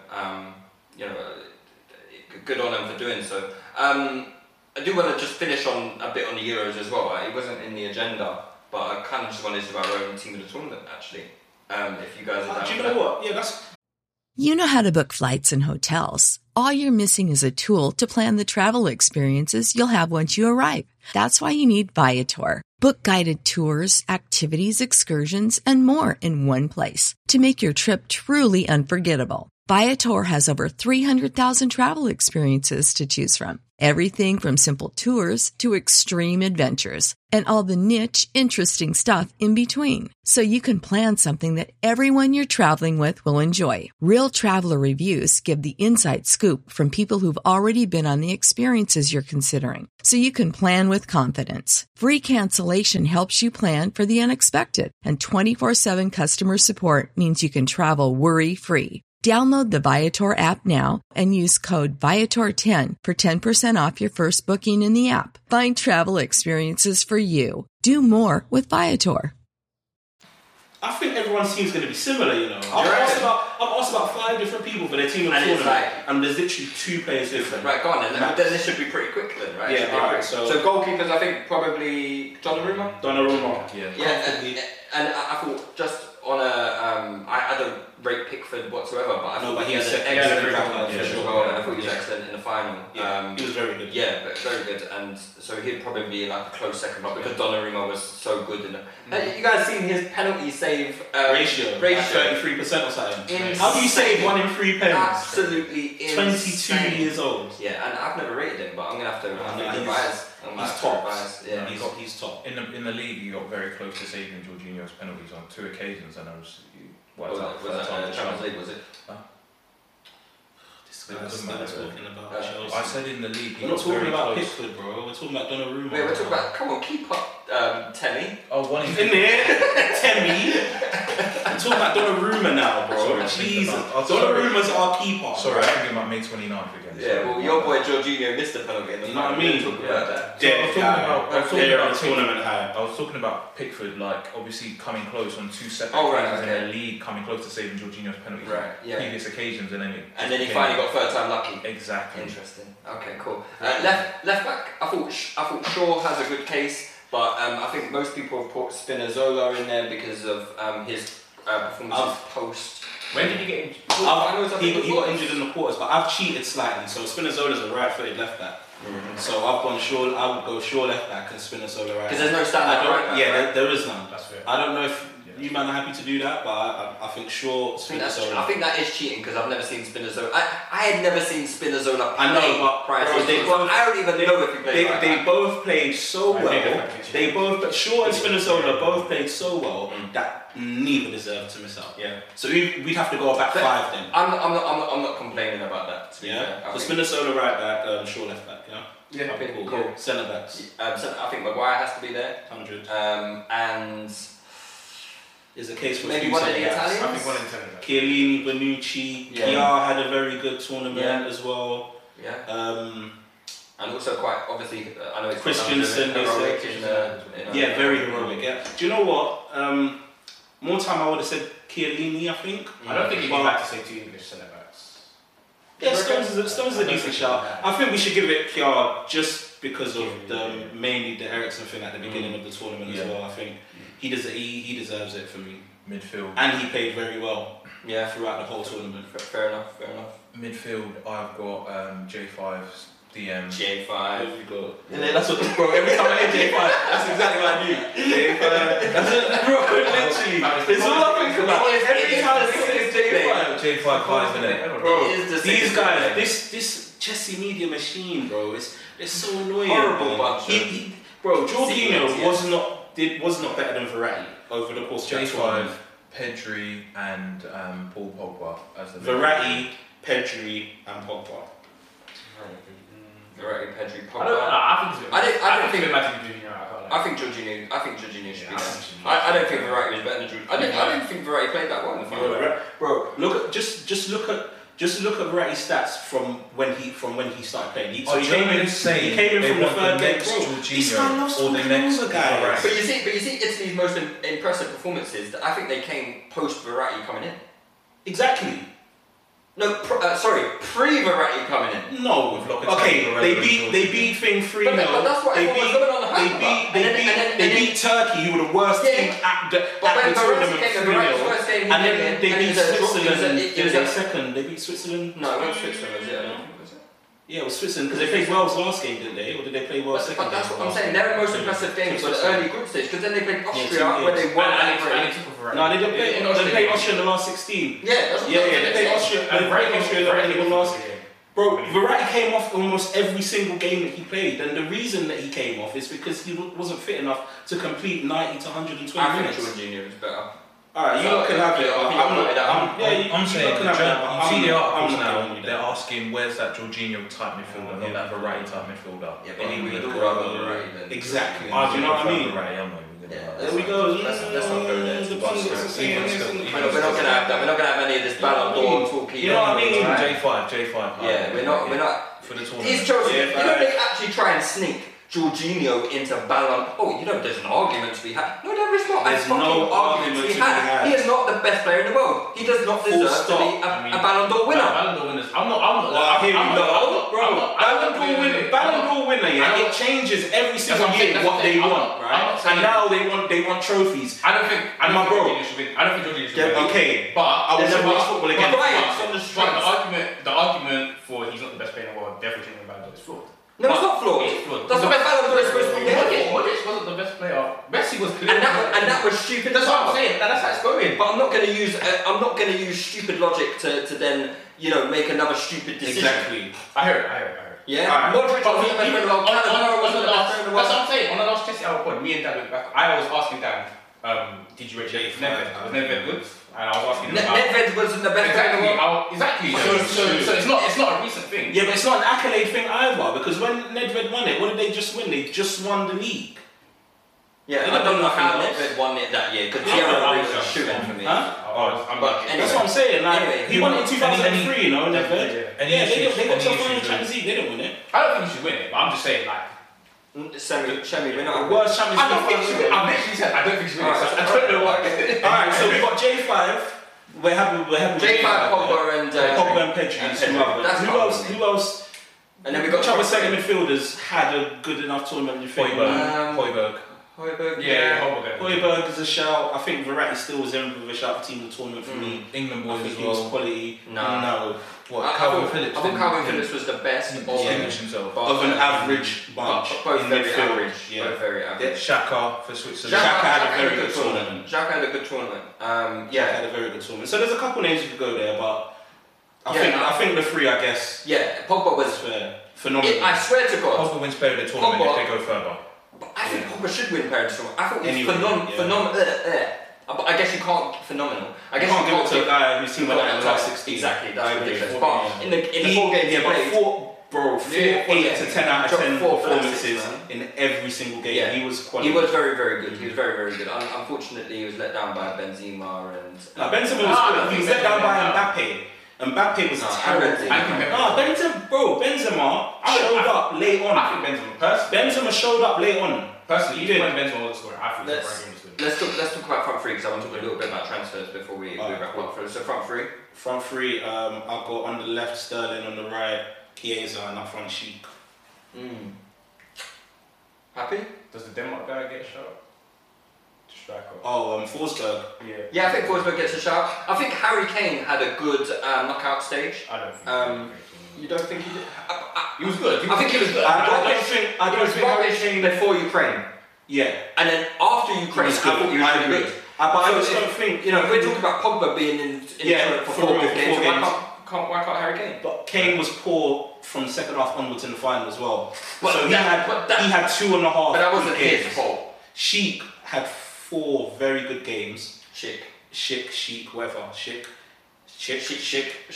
good on them for doing so. I do want to just finish on a bit on the Euros as well. It wasn't in the agenda, but I kind of just wanted to do our own team of the tournament actually. If you guys are down. Do you know what? Yeah, that's. You know how to book flights and hotels. All you're missing is a tool to plan the travel experiences you'll have once you arrive. That's why you need Viator. Book guided tours, activities, excursions, and more in one place to make your trip truly unforgettable. Viator has over 300,000 travel experiences to choose from. Everything from simple tours to extreme adventures and all the niche, interesting stuff in between. So you can plan something that everyone you're traveling with will enjoy. Real traveler reviews give the inside scoop from people who've already been on the experiences you're considering. So you can plan with confidence. Free cancellation helps you plan for the unexpected. And 24/7 customer support means you can travel worry-free. Download the Viator app now and use code Viator10 for 10% off your first booking in the app. Find travel experiences for you. Do more with Viator. I think everyone's team's going to be similar, you know. I've asked about 5 different people for their team in the tournament, and there's literally 2 players different. Right, go on then. Then this should be pretty quick then, right? Yeah, alright. So goalkeepers, I think probably Donnarumma. Yeah. And I thought just on a, I don't rate Pickford whatsoever, but I thought he had an excellent as well. I thought he was excellent in the final. Yeah, he was very good. Yeah, but very good, and so he'd probably be like a close second, but because Donnarumma was so good in it. You guys seen his penalty save ratio? 33% or something. Insane. How do you save 1 in 3 penalties? Absolutely insane. 22 years old. Yeah, and I've never rated him, but I'm gonna have to revise. He's top. Yeah, he's top. In the league, he got very close to saving Jorginho's penalties on 2 occasions, and I was. Was that Champions League? Was it? I said in the league. We're not talking about Pickford, bro. We're talking about Donnarumma. Wait, we're talking about. Come on, keep up, Temi. Oh, one in there, Temi. I'm talking about Donnarumma now, bro. Jesus, Donnarumma's our keeper. Sorry, I'm thinking about May 29th again. Yeah, well, your boy Jorginho missed the penalty in the final. I mean, I was talking about Pickford, like obviously coming close on 2 separate occasions in the league, coming close to saving Jorginho's penalties on previous occasions, and then he finally got third time lucky. Exactly. Interesting. Okay, cool. Left back, I thought Shaw has a good case, but I think most people have put Spinazzola in there because of his performances post. When did he get injured? He got injured in the quarters, but I've cheated slightly. So Spinazzola's a right-footed left back. Mm-hmm. So I've gone Shaw. I would go Shaw left back and Spinazzola right. Because there's no standard right back. Yeah, there is none. That's fair. I don't know if you man are happy to do that, but I think Shaw, Spinazzola. I think that is cheating because I've never seen Spinazzola. I had never seen Spinazzola play. I know, but prior to I don't even know if he played. They both played so well. They both, Shaw and Spinazzola both played so well that neither deserved to miss out. Yeah. So we'd have to go back 5 then. I'm not complaining about that. Yeah. So Spinazzola right back, Shaw left back. Yeah. Yeah. Okay, cool. Centre backs. I think Maguire has to be there. 100. And there's a case for maybe one of the Italians. I think one in 10. Chiellini, Bonucci, Chiar had a very good tournament as well. Yeah. And also quite obviously, I know it's Christensen. Very heroic. Yeah. Do you know what? More time I would have said Chiellini. I think. I don't think he'd be back to say 2 English centre backs. Yeah, Stones is a decent shout. I think we should give it Chiar just because of mainly the Eriksen thing at the beginning of the tournament as well. I think he deserves it for me. Midfield. And he played very well. Yeah, throughout the whole tournament. Fair enough. Midfield, I've got J5's DM. J5. There you go. Yeah, that's what, bro. Every time I hear J5, that's exactly what I do. J5. That's it, bro. Literally, it's all I think about. Every time I say J5 vibes in it, bro. These guys, this Chelsea media machine, bro. It's so annoying. Horrible bunch. Bro, Jorginho was not better than Verratti over the course of J5, Pedri, and Paul Pogba as the Verratti, Pedri, and Pogba. Verratti, Pedri, Pogba. I think Jorginho should be there. I don't think Verratti was better than Jorginho. I don't think Verratti played that well in the final. Bro, look at Verratti's stats from when he started playing. He came in from the third game. This guy loves or the next guy. But you see, Italy's most impressive performances. I think they came post Verratti coming in. Exactly. No, pre-Verratti coming in. No, okay. They beat thing 3-0. But that's what everyone was going on the hype about. They beat Turkey, who were the worst team at the tournament 3-0. And then they beat Switzerland. They beat Switzerland. No, it was Switzerland. Yeah, it was Switzerland because they played Wales last game, didn't they? Or did they play Wales second game? But that's what I'm saying. Their most impressive games were the early group stage because then they played Austria where they won. No, they didn't play. They played Austria in the last 16. Yeah, that's what they played Austria. They played Austria in the last. Bro, Verratti came off almost every single game that he played, and the reason that he came off is because he wasn't fit enough to complete 90 to 120 I minutes. think Jorginho is better. Alright, you lot can have it. I'm saying, you see the articles now, now. they're asking where's that Jorginho type midfielder, not that Verratti type midfielder. Yeah, but we'd all rather Verratti than... Exactly. Do you know what I mean? Verratti, I'm not even gonna lie. There we go. Let's not go there. The But thing is, still, We're not gonna have that. We're not gonna have any of this Ballon d'Or talking. You know what I mean? J5. Yeah, we're not. For the tournament. Is Chelsea? Yeah, You know they actually try and sneak Jorginho into Ballon. Oh, you know there's an argument to be had. No, there is not. There's no argument to be had. He is not the best player in the world. He does not deserve to be a Ballon d'Or winner. Ballon d'Or winners. I'm not. Ballon d'Or winner. Yeah, it changes every single year what they want, right? And now they want trophies. I don't think Jorginho should win. I don't think Jorginho should win. Okay, But I was watch football again. the argument for he's not the best player in the world, definitely taking Ballon d'Or is flawed. No, it's not flawed. It's flawed. That's what Ballon d'Or is supposed to be getting. Modric wasn't the best player. Messi was clear. And that was stupid. That's what I'm saying. That's how it's going. But I'm not going to use stupid logic to then make another stupid decision. Exactly. I hear it. Yeah. Alright. Modric wasn't the best player in the world. Cannavaro wasn't the best player in the world. That's what I'm saying. On the last Chelsea hour point, me and Dan went back. I was asking Dan, did you rate Nedved? Was Nedved good? And I was asking him about... Nedved wasn't the best player in the world. Exactly. So it's not a recent thing. Yeah, but it's not an accolade thing either, because when Nedved won it, what did they just win? They just won the league. Yeah, I don't know how Nedved won it that year, because Thierry was a shoe-in for me. But that's what I'm saying. Like, he won it in 2003, Nedved. Yeah, they got to the final Champions League. They didn't win it. I don't think he should win it, but I'm just saying, like... Shemi, we're not... Worst Champions League. I don't think he should win it. I've literally said I don't think he should win it. I don't know why. Alright, so we got J5. We're happy J5, Pogba and Pedri. Who else? And then we got which other second midfielders had a good enough tournament, you think? Højbjerg. Højbjerg is a shout. I think Verratti still was in with a shout for team of the tournament for me. England boys I as think he was well. quality. No. What? Calvin Phillips. I thought Calvin Phillips was the best of an average bunch. Both in very midfield. average. Yeah. Both very average. Xhaka for Switzerland. Xhaka had a very good tournament. Xhaka had a good tournament. Xhaka had a very good tournament. So there's a couple names you could go there, but I think the three, I guess. Yeah, Pogba was phenomenal. I swear to God. Pogba wins player of the tournament if they go further. But I think Pogba should win player of the tournament. I thought he was phenomenal. But I guess you can't phenomenal. I guess you can't give it to a guy who's seen well in the last 16. Exactly, that's ridiculous. But in the 4 games he played, 8 to 10 out of 10 performances in every single game. Yeah. He was quality. He was very, very good. He was very, very good. Unfortunately, he was let down by Benzema and. Benzema was good. He was let down by Mbappe. Mbappe was terrible. Benzema showed up late on. I think Benzema showed up late on. Personally, even when Benzema was scoring, I think let's talk about front three because I want to talk a little bit about transfers before we wrap up. So front three. Front three. I've got on the left Sterling, on the right Chiesa, and up front Sheik. Happy? Does the Denmark guy get a shot? Striker. Forsberg. Yeah, I think Forsberg gets a shout. I think Harry Kane had a good knockout stage. I don't think. You don't think he did? He was good. I think he was good. I don't think Harry Kane before Ukraine. Yeah. And then after Ukraine, I thought he was really good. But I just don't think... if we're talking about Pogba being in for 4 games, why can't Harry Kane? But Kane was poor from the second half onwards in the final as well. But so he had 2.5 But that wasn't games. his fault. Sheik had 4 very good games. Sheik, whatever. Sheik. Who's that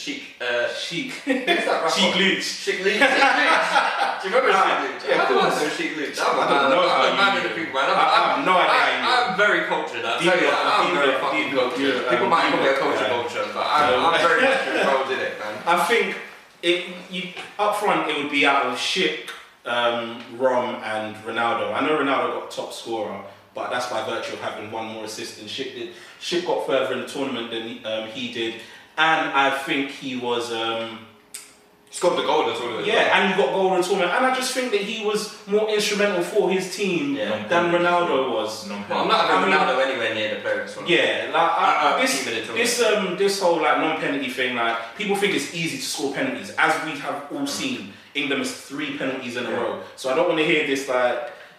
Sheik Lutz. Sheik Lutz. Do you remember Sheik Lutz? Yeah, of course. Sheik Lutz. I'm a man in the people, man. I have no idea. I'm very cultured. I'll tell you that. I'm very fucking cultured. People might call me a culture, but I'm very much involved in it, man. I think up front it would be out of Sheik, Rom and Ronaldo. I know Ronaldo got top scorer, but that's by virtue of having 1 more assist than Sheik did. Sheik got further in the tournament than he did. And I think he was... scored the goal in the tournament. Yeah, and he got goal in the tournament. And I just think that he was more instrumental for his team than Ronaldo was. Well, I'm not having Ronaldo anywhere near the player. Yeah, this whole non-penalty thing, people think it's easy to score penalties. As we have all seen, England has 3 penalties in a row. So I don't want to hear this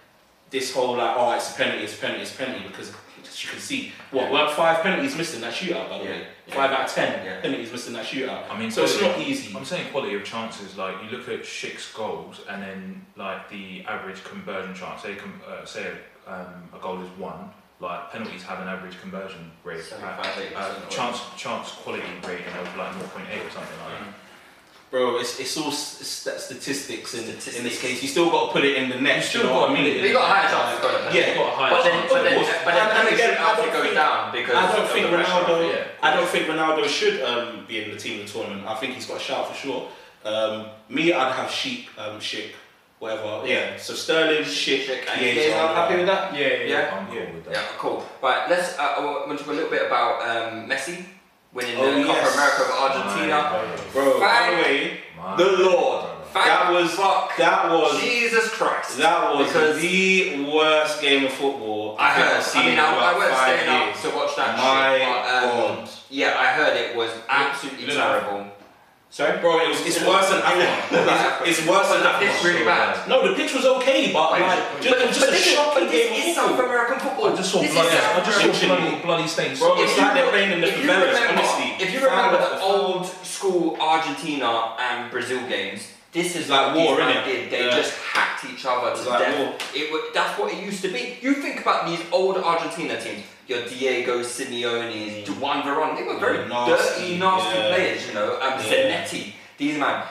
this whole like, oh, it's a penalty, because as you can see, weren't 5 penalties missed in that shootout, by the way? 5 out of 10 penalties missed in that shootout. I mean, so it's not easy. I'm saying quality of chances. Like you look at Schick's goals, and then like the average conversion chance. Say a goal is 1. Like penalties have an average conversion rate, chance quality rating of like 0.8 or something like that. Bro, it's all statistics in this case. You still got to put it in the net. You know what I mean? You got a higher chance. But then again, I don't think down because I don't think Ronaldo should be in the team of the tournament. I think he's got a shout for sure. Me, I'd have Schick, whatever. Yeah. So Sterling, Schick. You guys are happy with that? Yeah. I'm cool with that. Yeah, cool. Right, let's. I want to talk a little bit about Messi. Winning the Copa America of Argentina. Bro, by the way, the Lord. That was Jesus Christ. That was the worst game of football I heard. I weren't staying up to watch that shit. God. Yeah, I heard it was absolutely terrible. Sorry? Bro, it's worse than Afcon. It's worse than Afcon. It's really bad. No, the pitch was okay, but it was just a shocking game of football. South American football. I just saw bloody stains. Bro, it's like they're playing in the favelas, honestly. If you remember the old school Argentina and Brazil games, this is like war, innit? They just hacked each other to death. That's what it used to be. You think about these old Argentina teams, your Diego Simeone, Juan Verón, they were very dirty, nasty players, you know. Zanetti, these man,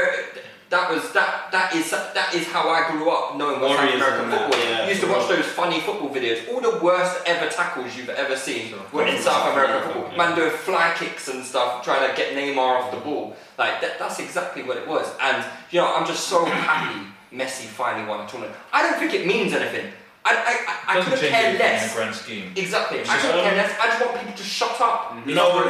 that is how I grew up knowing what South American football is. You used to watch those funny football videos. All the worst ever tackles you've ever seen were in South American football. Man doing fly kicks and stuff, trying to get Neymar off the ball. Like that's exactly what it was. And you know, I'm just so happy Messi finally won a tournament. I don't think it means anything. I couldn't care less. In the grand scheme. Exactly. I couldn't care less. I just want people to shut up. No.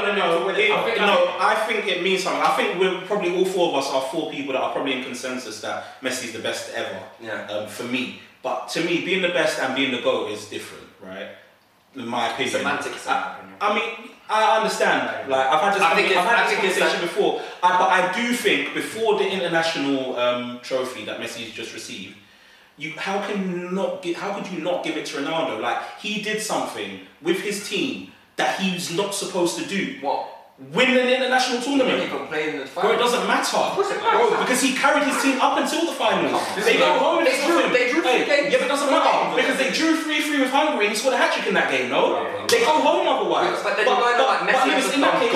I think it means something. I think we're probably all 4 of us are 4 people that are probably in consensus that Messi's the best ever. Yeah. For me, but to me, being the best and being the GOAT is different, right? In my opinion. Semantics. I mean, I understand. Like I've had this conversation before. But I do think before the international trophy that Messi's just received. How could you not give it to Ronaldo? Like he did something with his team that he's not supposed to do. What? Win an international tournament. Even playing in the final. Bro, it doesn't matter. Bro, because he carried his team up until the finals. They go home and they drew 3 games. Yeah, but it doesn't matter because they drew 3-3 with Hungary and he scored a hat-trick in that game. No, they go home otherwise. But Lewis, in that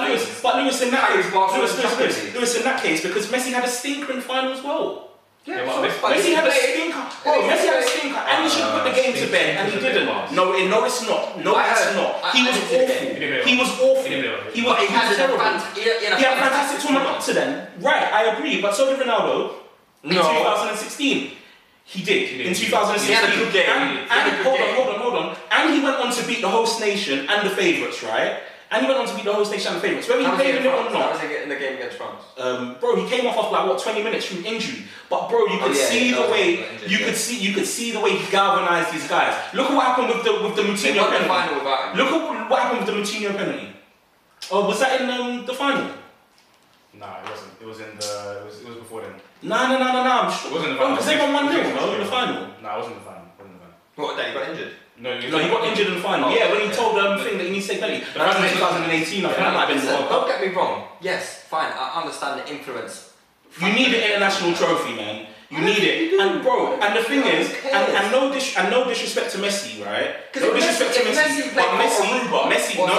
case, because Messi had a stinker in the final as well. Yeah, Messi had a stinker. Messi had a stinker, and he should have put the game to bed, and he didn't. No, it's not. No, it's not. He was awful. He was awful. He was terrible. He had a fantastic tournament up to then. Right, I agree. But so did Ronaldo in 2016. He did in 2016. He had a good game. And hold on. And he went on to beat the host nation and the favourites, right? And he went on to beat the host nation and the favourites. Whether he played in it or not. How was he in the game against France? Bro, he came off like 20 minutes from injury. But bro, you could see the way you could see the way he galvanised these guys. Look at what happened with the Moutinho penalty. Look at what happened with the Moutinho penalty. Oh, was that in the final? Nah, it wasn't. It was was before then. Nah. I'm sure. It wasn't the final. Because they won 1-0, in the final. Nah, it wasn't the final. What day? He got injured? No, he got injured in the final. Yeah, when he told thing that he needs to take penalty. That was in 2018. I think that might have been the World Cup. Don't get me wrong. Yes, fine. I understand the influence. You need an international trophy, man. You need it, and bro, and the thing is, and no disrespect to Messi, right? No disrespect to Messi, but Messi, no.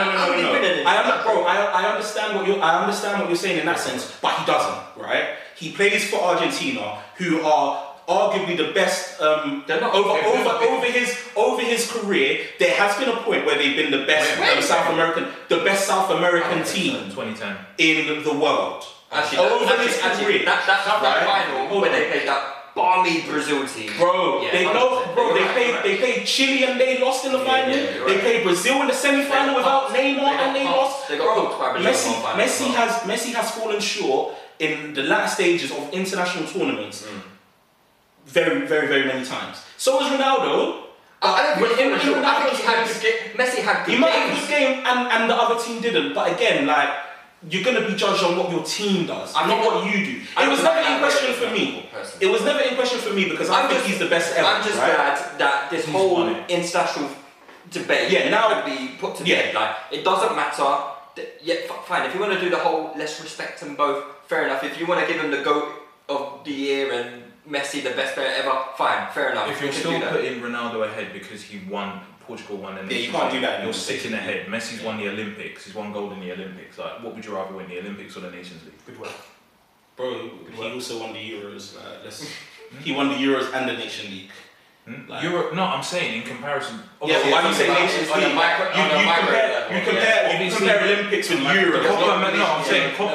I understand what you're saying in that sense, but he doesn't, right? He plays for Argentina, who are arguably the best over his career. There has been a point where they've been the best South American team 2010 in the world. Actually, that final when they played that balmy Brazil team. Bro, they played Chile and they lost in the final. They played Brazil in the semi-final without Neymar and they lost. They got cooked by Brazil. Messi has fallen short in the latter stages of international tournaments very, very, very many times. So was Ronaldo. I think Messi had good game. He might have a good game and the other team didn't. But again, like, you're going to be judged on what your team does, not what you do. It was never in question for me. It was never in question for me because I think he's the best ever. I'm just glad that this whole international debate can be put to bed. Like, it doesn't matter. Fine. If you want to do the whole let's respect them both, fair enough. If you want to give them the GOAT of the year and Messi the best player ever, fine, fair enough. If you're still putting Ronaldo ahead because Portugal won the Nations you can't do that. You're sitting ahead. Messi's won the Olympics. He's won gold in the Olympics. Like, what would you rather win, the Olympics or the Nations League? Good work, bro. He also won the Euros. He won the Euros and the Nation League. Like, no, I'm saying in comparison. Yeah, but why do you say Nations League? You compare Olympics with Euros. I'm saying Copa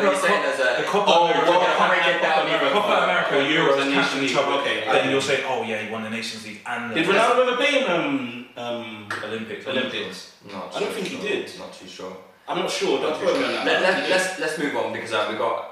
America, Euros and Nations League. Okay, then you'll say, oh yeah, he won the Nations League and the... Did Ronaldo ever play in Olympics? No, I don't think he did. Not too sure. I'm not sure. Let's move on because we've got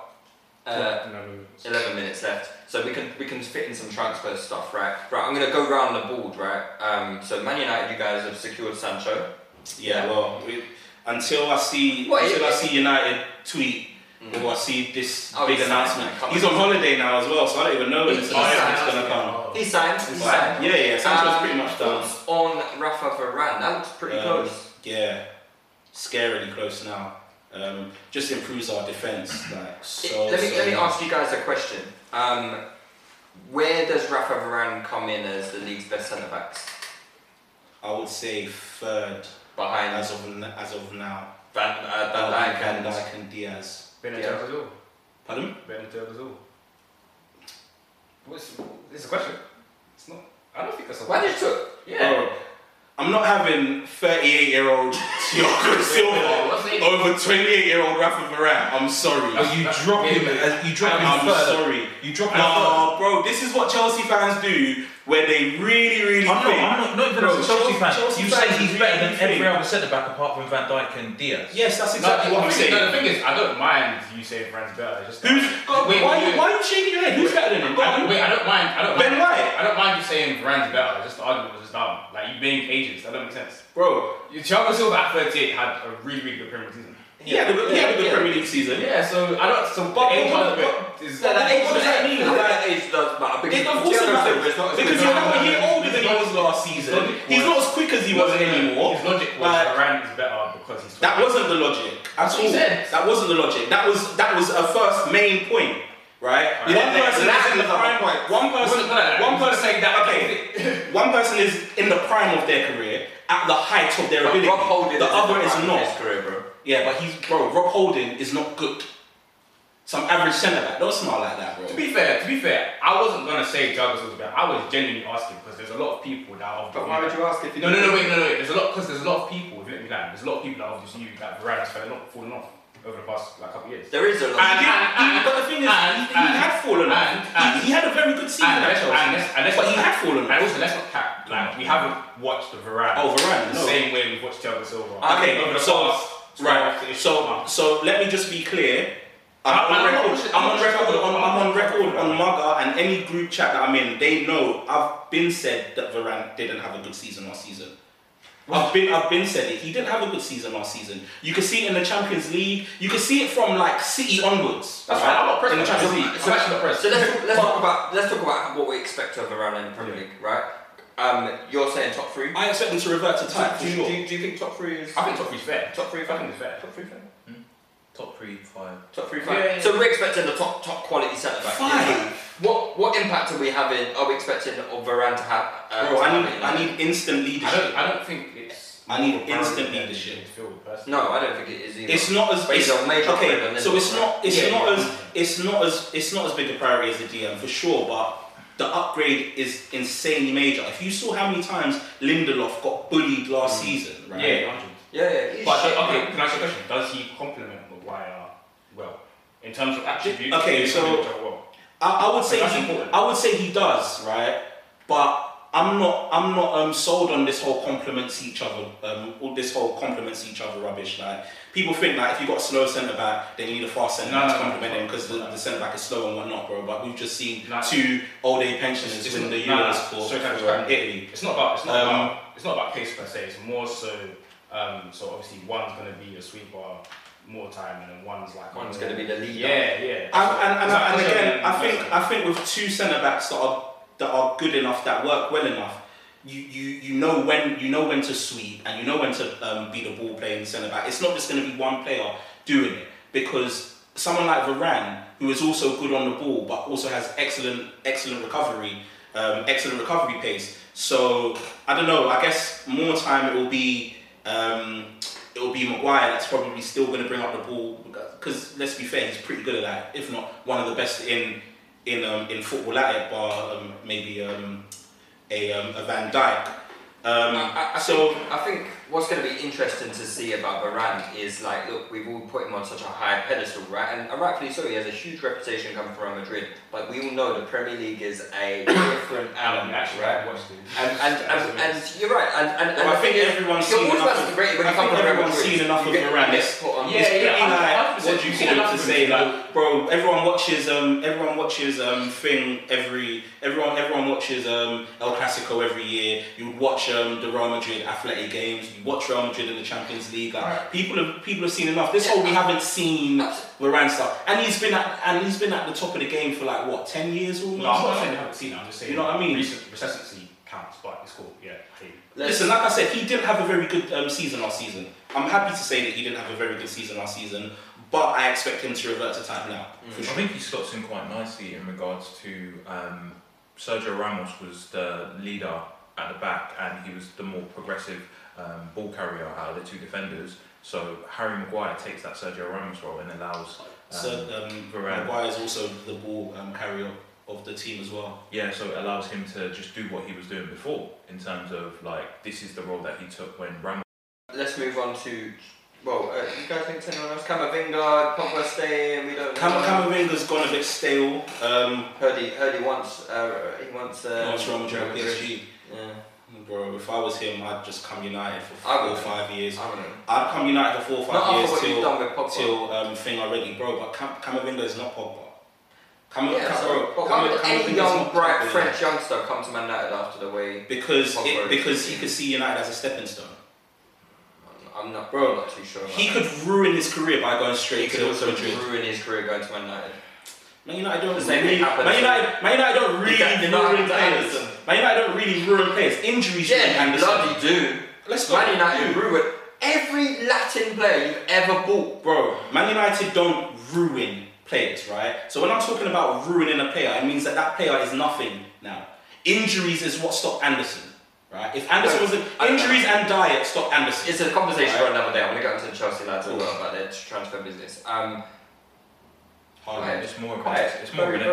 11 minutes left, so we can fit in some transfer stuff, right? Right, I'm gonna go round the board, right? So Man United, you guys have secured Sancho. Yeah, well, until I see United tweet or I see this big announcement. He's on holiday now as well, so I don't even know when this announcement's gonna come. He's signed. Yeah. Sancho's pretty much done. On Rafa Varane, that looks pretty close. Yeah, scarily close now. Just improves our defence. Let me ask you guys a question. Where does Rafa Varane come in as the league's best centre backs? I would say third behind as of now. Van Dijk and Diaz. Benzema. Pardon? Benzema. This is a question. It's not. I don't think that's a question. Why did you took? Yeah. I'm not having 38-year-old Thiago Silva over 28-year-old Rafa Varane. I'm sorry. You drop him. I'm sorry. You drop him. Bro, this is what Chelsea fans do where they really think. I'm not even a Chelsea fan. You say he's better than every other centre back apart from Van Dijk and Diaz. Yes, that's exactly what I'm saying. No, the thing is, I don't mind you saying Varane's better. Why are you shaking your head? Who's better than him? I don't mind. Ben White. I don't mind you saying Varane's better. Just the argument was just dumb. Like, you being ageist. That doesn't make sense. Bro, Thiago Silva at 38 had a really, really good Premier League season. He had a good Premier League season. Yeah, so I don't. So the age argument is. What does that mean? That age does matter It of course matters because you're now a year older than he was last season. He's not as quick as he was anymore. His logic was Varane is better because he's. That wasn't the logic at all. That wasn't the logic. That was a first main point. Right? One person is in the prime of their career, at the height of their ability. Rob Holding the other is not. His career, bro. Yeah, but Rob Holding is not good. Some average centre back. Don't smile like that, bro. To be fair, I wasn't gonna say Thiago Silva better. I was genuinely asking because there's a lot of people that are. But why would you ask if you? No. Wait. There's a lot of people. If you let me land, there's a lot of people that obviously you that Varane has fallen off over the past couple of years. There is a lot. But the thing is, he had fallen off. He had a very good season at Chelsea. But he had fallen off. And also, let's not cap. Like, we haven't watched the Varane. Varane. The same way we've watched Thiago Silva. Okay, over the past. Right. So let me just be clear. I'm on record on Mugger and any group chat that I'm in. They know I've been said that Varane didn't have a good season last season. I've been said it. He didn't have a good season last season. You can see it in the Champions League. You can see it from like City onwards. That's right. I'm not pressed in the Champions League. So actually not pressed. So let's talk about what we expect of Varane in the Premier League, right? You're saying top three. I expect him to revert to type. Do you think top three is? I think top three is fair. Top three, I think it's fair. Top three fair. Top 3, 5. Top 3, 5. Yeah. So we're expecting the top quality centre back. 5. What impact are we expecting of Varane to have? I need instant leadership. I don't think it's. I need instant leadership. No, I don't think it is either. It's not as big. Okay, so it's not as big a priority as the DM for sure, but the upgrade is insanely major. If you saw how many times Lindelof got bullied last season, right? Yeah, 100. Yeah. But okay, can I ask you a question? Does he complement Maguire well in terms of attributes? Okay, so I would say he does, right? But I'm not sold on this whole complements each other rubbish. Like, people think that if you've got a slow centre back, then you need a fast centre back to complement him because the centre back is slow and whatnot, bro. But we've just seen two old age pensioners win the Euros for Italy. It's not about pace per se. It's more so. So obviously one's going to be a sweeper, more time, and then one's like One's going to be the leader. Yeah. And again, I think with two centre backs that are good enough, that work well enough, you know when to sweep and you know when to be the ball playing centre back. It's not just going to be one player doing it, because someone like Varane, who is also good on the ball but also has excellent recovery pace. So I don't know. I guess more time it will be Maguire that's probably still going to bring up the ball, because let's be fair, he's pretty good at that, if not one of the best in football at it, bar maybe a Van Dijk. I think what's going to be interesting to see about Varane is, like, look, we've all put him on such a high pedestal, right? And rightfully so. He has a huge reputation coming from Real Madrid, but we all know the Premier League is a different animal, right? And you're right. And I think everyone's seen enough of Varane. It's pretty like, what do you call it to say, like, bro? Everyone watches everyone watches El Clasico every year. You watch the Real Madrid Athletic games. You watch Real Madrid in the Champions League. Like, people have seen enough. This whole we haven't seen Varane stuff, and he's been at the top of the game for like what, 10 years almost. No, I'm not saying I haven't seen it. I'm just saying, you know what I mean. Recent recency counts, but it's cool. Yeah. Listen, like I said, he didn't have a very good season last season. I'm happy to say that he didn't have a very good season last season, but I expect him to revert to type now. For sure. I think he slots in quite nicely in regards to Sergio Ramos was the leader at the back, and he was the more progressive ball carrier out of the two defenders. So Harry Maguire takes that Sergio Ramos role and allows Varane. Maguire is also the ball carrier of the team as well. Yeah, so it allows him to just do what he was doing before, in terms of, like, this is the role that he took when Ramos. Let's move on to, well, you guys think anyone else? Camavinga, Pogba staying, we don't know. Camavinga's gone a bit stale. Heard he wants Real Madrid, PSG. Yeah. Bro, if I was him, I'd just come United for 4 or 5 years. I'd come United for 4 or 5 years till thing already, bro. But Camavinga is not Pogba. Any young, bright French youngster come to Man United after the way because he could see United as a stepping stone. I'm not too sure. He could ruin his career by going straight to Madrid. He Madrid. could ruin his career going to Man United. Man United don't really ruin players. Injuries ruin Anderson. Bloody do. Man United ruin every Latin player you've ever bought. Bro, Man United don't ruin players, right? So when I'm talking about ruining a player, it means that player is nothing now. Injuries is what stopped Anderson, right? If Anderson wasn't... Injuries and diet stopped Anderson. It's a conversation for another day. I'm going to go into the Chelsea lads as well about their transfer business. It's more of an exodus. It's more of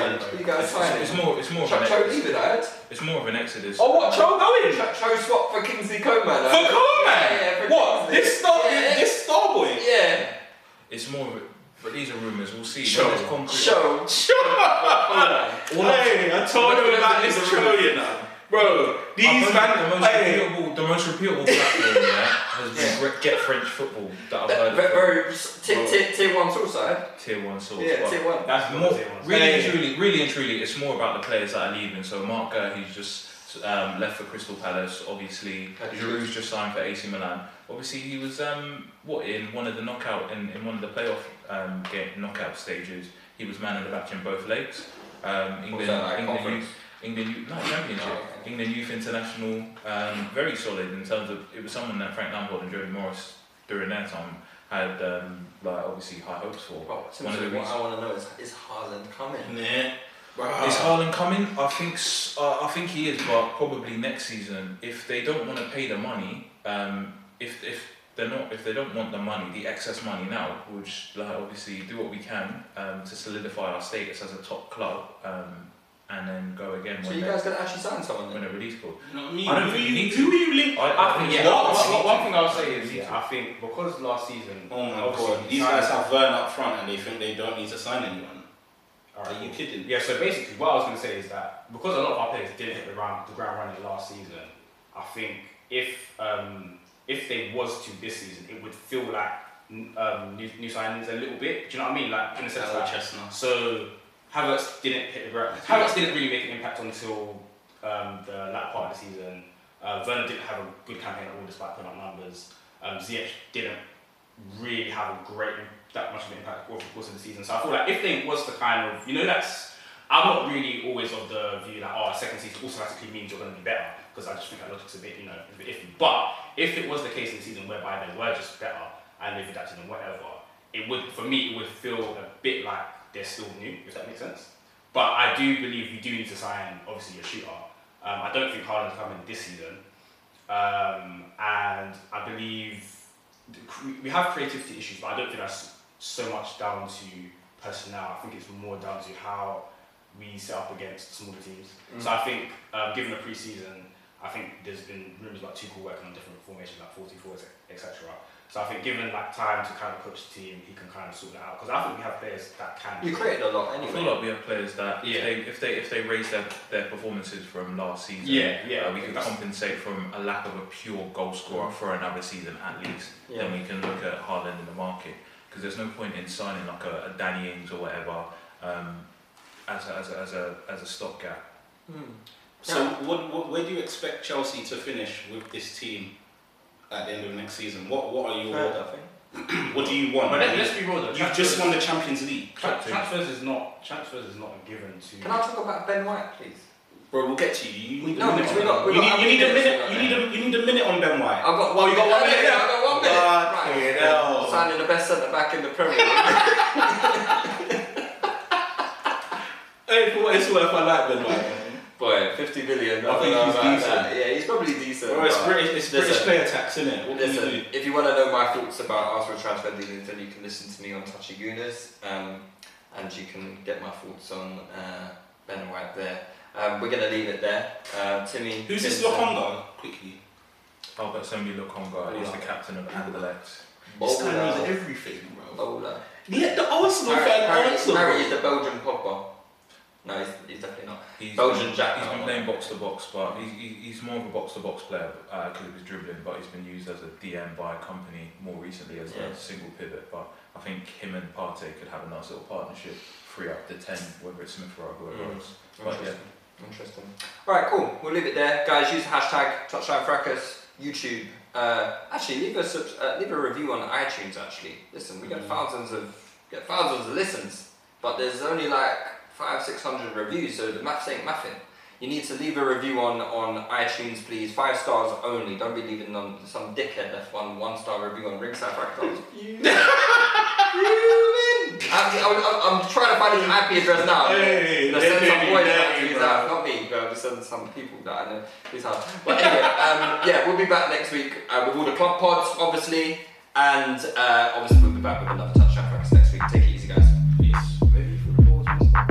an exodus. Oh, what? Cho going? Cho swap for Kingsley Coman. For Coman? What? This star boy? Yeah. It's more of it. But these are rumours. We'll see. Show. Hey, I told him about this show, you know. Bro, the most reputable platform has been Get French Football that I've heard of. Tier 1 source side. Tier 1 source. Yeah, Tier 1. That's more. Really and truly, it's more about the players that are leaving. So Marc Guéhi's just left for Crystal Palace. Obviously, Giroud's just signed for AC Milan. Obviously, he was in one of the one of the playoff knockout stages. He was man of the match in both legs. Championship. England Youth International, very solid in terms of, it was someone that Frank Lampard and Jody Morris during their time had obviously high hopes for. What I want to know is Haaland coming? Nah. Is Haaland coming? I think he is, but probably next season. If they don't want to pay the money, if they don't want the money, the excess money now, we'll just obviously do what we can to solidify our status as a top club. And then go again. So you guys gonna actually sign someone when a release call? I don't think you need to. Who are you link? One thing I'll say is, I think because last season, oh my god, these guys have Vern up front and they think they don't need to sign anyone. Are you kidding? Yeah. So basically, what I was gonna say is that because a lot of our players didn't hit the ground running last season, I think if they was to this season, it would feel like new signings a little bit. Do you know what I mean? Like in a sense, like Chestnut. So Havertz didn't hit the ground. Havertz didn't really make an impact until the latter part of the season. Werner didn't have a good campaign at all despite putting up numbers. Ziyech didn't really have that much of an impact over the course of the season. So I feel like if they was the kind of, I'm not really always of the view that a second season automatically means you're going to be better, because I just think that logic's a bit iffy. But if it was the case in the season whereby they were just better and they've adapted and whatever, it would feel a bit like they're still new, if that makes sense. But I do believe you do need to sign, obviously, a shooter. I don't think Haaland's coming this season. And I believe we have creativity issues, but I don't think that's so much down to personnel. I think it's more down to how we set up against smaller teams. So I think, given the pre-season, I think there's been rumours about Tuchel working on different formations, like 44, etc. So I think given time to kind of coach the team, he can kind of sort that out. Because I think we have players that can. You created a lot anyway. I feel like we have players that if they raise their performances from last season, we can compensate from a lack of a pure goal scorer for another season at least. Then we can look at Haaland in the market, because there's no point in signing like a Danny Ings or whatever as a stopgap. So where do you expect Chelsea to finish with this team at the end of next season? What are your... what do you want? But let's be real though. You've just won the Champions League. Transfers is not a given to... Can I talk about Ben White, please? Bro, we'll get to you. You need No, a because minute. You need a minute. You need a minute on Ben White. I've got one. You got 1 minute? Yeah, I've got 1 minute. Right. Signing the best centre back in the Premier League. Hey, for what it's worth, I like Ben White. Boy, 50 million. I think he's decent. That. Yeah, he's probably decent. Bro, it's British player tax, isn't it? What can you do? If you want to know my thoughts about Arsenal transfer dealings, then you can listen to me on Touchy Gooners, and you can get my thoughts on Ben White there. We're going to leave it there. Timmy. Who's this Lokonga? Quickly. Albert Sembi Lokonga is the captain of Anderlecht. This guy knows everything, bro. Bowler. Let the Arsenal fan answer. Harry is the Belgian Pogba. No, he's definitely not. Belgian Jack. He's been playing box to box, but he's more of a box to box player because of his dribbling. But he's been used as a DM by a company more recently as a single pivot. But I think him and Partey could have a nice little partnership, free up the 10, whether it's Smith or whoever else. But Interesting. Alright, cool. We'll leave it there. Guys, use the hashtag Touchline Fracas, YouTube. Actually, leave a review on iTunes, actually. Listen, we get thousands of listens, but there's only like 500-600 reviews, so the maths ain't mathing. You need to leave a review on iTunes, please. 5 stars only. Don't be leaving on some dickhead left 1-star review on Ringside Fractals. I'm trying to find his IP address now. Send some boys back to his house, not me, but just send some people that I know his house. But anyway, we'll be back next week with all the club pods, obviously, and obviously we'll be back with another Touchdown Fracas next week. Take it easy, guys. Peace. Maybe for the balls.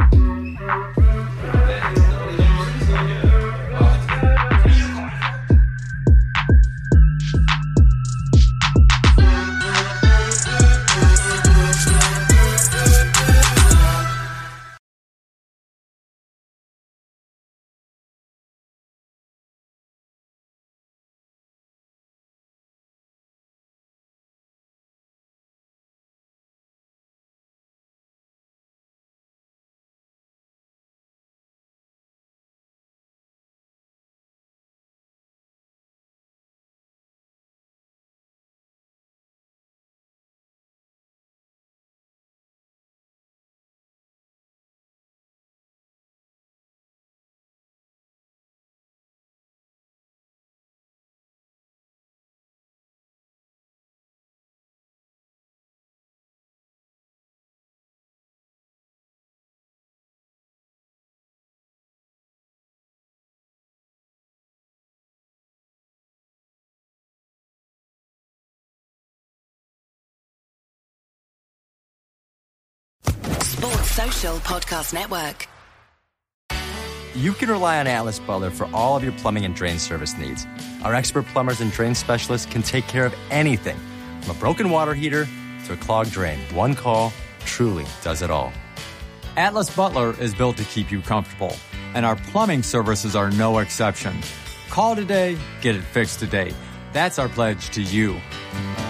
Sports Social Podcast Network. You can rely on Atlas Butler for all of your plumbing and drain service needs. Our expert plumbers and drain specialists can take care of anything, from a broken water heater to a clogged drain. One call truly does it all. Atlas Butler is built to keep you comfortable, and our plumbing services are no exception. Call today, get it fixed today. That's our pledge to you.